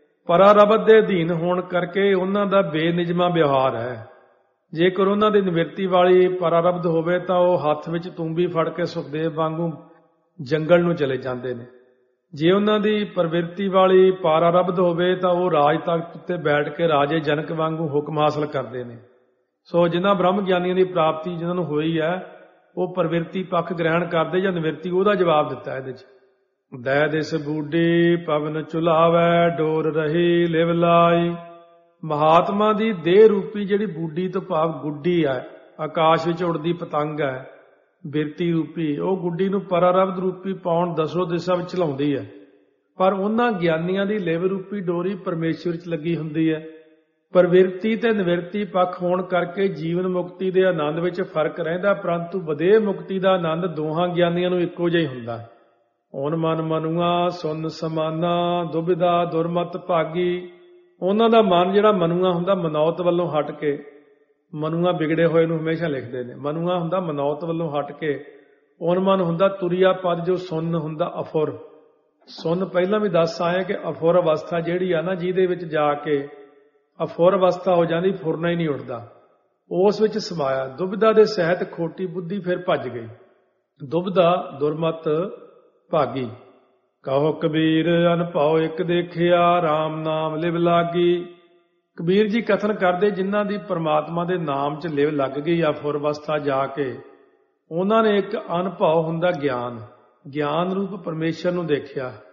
Speaker 1: ਪਰਾਰਬਧ ਦੇ ਅਧੀਨ ਹੋਣ ਕਰਕੇ ਉਹਨਾਂ ਦਾ ਬੇਨਿਯਮਾ ਵਿਵਹਾਰ ਹੈ। ਜੇਕਰ ਉਹਨਾਂ ਦੀ ਨਿਵਿਰਤੀ ਵਾਲੀ ਪਰਾਰਬਧ ਹੋਵੇ ਤਾਂ ਉਹ ਹੱਥ ਵਿੱਚ ਤੂੰਬੀ ਫੜ ਕੇ ਸੁਖਦੇਵ ਵਾਂਗੂ ਜੰਗਲ ਨੂੰ ਚਲੇ ਜਾਂਦੇ ਨੇ। ਜੇ ਉਹਨਾਂ ਦੀ ਪ੍ਰਵਿਰਤੀ ਵਾਲੀ ਪਰਾਰਬਧ ਹੋਵੇ ਤਾਂ ਉਹ ਰਾਜ ਤਖਤ ਉੱਤੇ ਬੈਠ ਕੇ ਰਾਜੇ ਜਨਕ ਵਾਂਗੂ ਹੁਕਮ ਹਾਸਲ ਕਰਦੇ ਨੇ। ਸੋ ਜਿਨ੍ਹਾਂ ਬ੍ਰਹਮ ਗਿਆਨੀਆਂ ਦੀ ਪ੍ਰਾਪਤੀ ਜਿਨ੍ਹਾਂ ਨੂੰ ਹੋਈ ਹੈ ਉਹ ਪ੍ਰਵਿਰਤੀ ਪੱਖ ਗ੍ਰਹਿਣ ਕਰਦੇ ਜਾਂ ਨਿਵਿਰਤੀ, ਉਹਦਾ ਜਵਾਬ ਦਿੱਤਾ ਇਹਦੇ 'ਚ। ਦੈ ਦਿਸ ਬੂਢੀ ਪਵਨ ਚੁਲਾਵੈ ਡੋਰ ਰਹੀ ਲਿਵ ਲਾਈ। ਮਹਾਤਮਾ ਦੀ ਦੇਹ ਰੂਪੀ ਜਿਹੜੀ ਬੂਢੀ ਤੋਂ ਭਾਵ ਗੁੱਡੀ ਹੈ, ਆਕਾਸ਼ ਵਿੱਚ ਉੜਦੀ ਪਤੰਗ ਹੈ, ਬਿਰਤੀ ਰੂਪੀ, ਉਹ ਗੁੱਡੀ ਨੂੰ ਪਰਾਰਬਧ ਰੂਪੀ ਪਾਉਣ ਦਸੋ ਦਿਸ਼ਾ ਵਿੱਚ ਚਲਾਉਂਦੀ ਹੈ। ਪਰ ਉਹਨਾਂ ਗਿਆਨੀਆਂ ਦੀ ਲਿਵ ਰੂਪੀ ਡੋਰੀ ਪਰਮੇਸ਼ਵਰ 'ਚ ਲੱਗੀ ਹੁੰਦੀ ਹੈ। ਪ੍ਰਵਿਰਤੀ ਤੇ ਨਿਵਿਰਤੀ ਪੱਖ ਹੋਣ ਕਰਕੇ ਜੀਵਨ ਮੁਕਤੀ ਦੇ ਆਨੰਦ ਵਿੱਚ ਫਰਕ ਰਹਿੰਦਾ, ਪਰੰਤੂ ਵਧੇਰੇ ਮੁਕਤੀ ਦਾ ਆਨੰਦ ਦੋਹਾਂ ਗਿਆਨੀਆਂ ਨੂੰ ਇੱਕੋ ਜਿਹਾ ਹੀ ਹੁੰਦਾ। ਓਨ ਮਨ ਮਨੁਆ ਸੁਨ ਸਮਾਨਾ ਦੁਬਿਧਾ ਦੁਰਮਤ ਭਾਗੀ। ਉਹਨਾਂ ਦਾ ਮਨ ਜਿਹੜਾ ਮਨੁਆ ਹੁੰਦਾ ਮਨੌਤ ਵੱਲੋਂ ਹਟ ਕੇ, ਮਨੁਆ ਵਿਗੜੇ ਹੋਏ ਨੂੰ ਹਮੇਸ਼ਾ ਲਿਖਦੇ ਨੇ, ਮਨੁਆ ਹੁੰਦਾ ਮਨੌਤ ਵੱਲੋਂ ਹਟ ਕੇ, ਓਨ ਮਨ ਹੁੰਦਾ ਤੁਰਿਆ ਪਦ, ਜੋ ਸੁੰਨ ਹੁੰਦਾ ਅਫੁਰ। ਸੁੰਨ ਪਹਿਲਾਂ ਵੀ ਦੱਸ ਆਏ ਕਿ ਅਫੁਰ ਅਵਸਥਾ ਜਿਹੜੀ ਆ ਨਾ, ਜਿਹਦੇ ਵਿੱਚ ਜਾ ਕੇ ਅਫੁਰ ਅਵਸਥਾ ਹੋ ਜਾਂਦੀ, ਫੁਰਨਾ ਹੀ ਨਹੀਂ ਉੱਠਦਾ, ਉਸ ਵਿੱਚ ਸਮਾਇਆ। ਦੁਬਿਧਾ ਦੇ ਸਹਿਤ ਖੋਟੀ ਬੁੱਧੀ ਫਿਰ ਭੱਜ ਗਈ। ਦੁਬਿਧਾ ਦੁਰਮਤ ਭਾਗੀ। ਕਹੋ ਕਬੀਰ ਅਨਭਉ ਇੱਕ ਦੇਖਿਆ RAM ਨਾਮ ਲਿਵ ਲਾਗੀ। ਕਬੀਰ ਜੀ ਕਥਨ ਕਰਦੇ ਜਿਨ੍ਹਾਂ ਦੀ ਪਰਮਾਤਮਾ ਦੇ ਨਾਮ 'ਚ ਲਿਵ ਲੱਗ ਗਈ ਅਫੁਰ ਅਵਸਥਾ ਜਾ ਕੇ, ਉਹਨਾਂ ਨੇ ਇੱਕ ਅਨਭਉ ਹੁੰਦਾ ਗਿਆਨ, ਗਿਆਨ ਰੂਪ ਪਰਮੇਸ਼ਰ ਨੂੰ ਦੇਖਿਆ।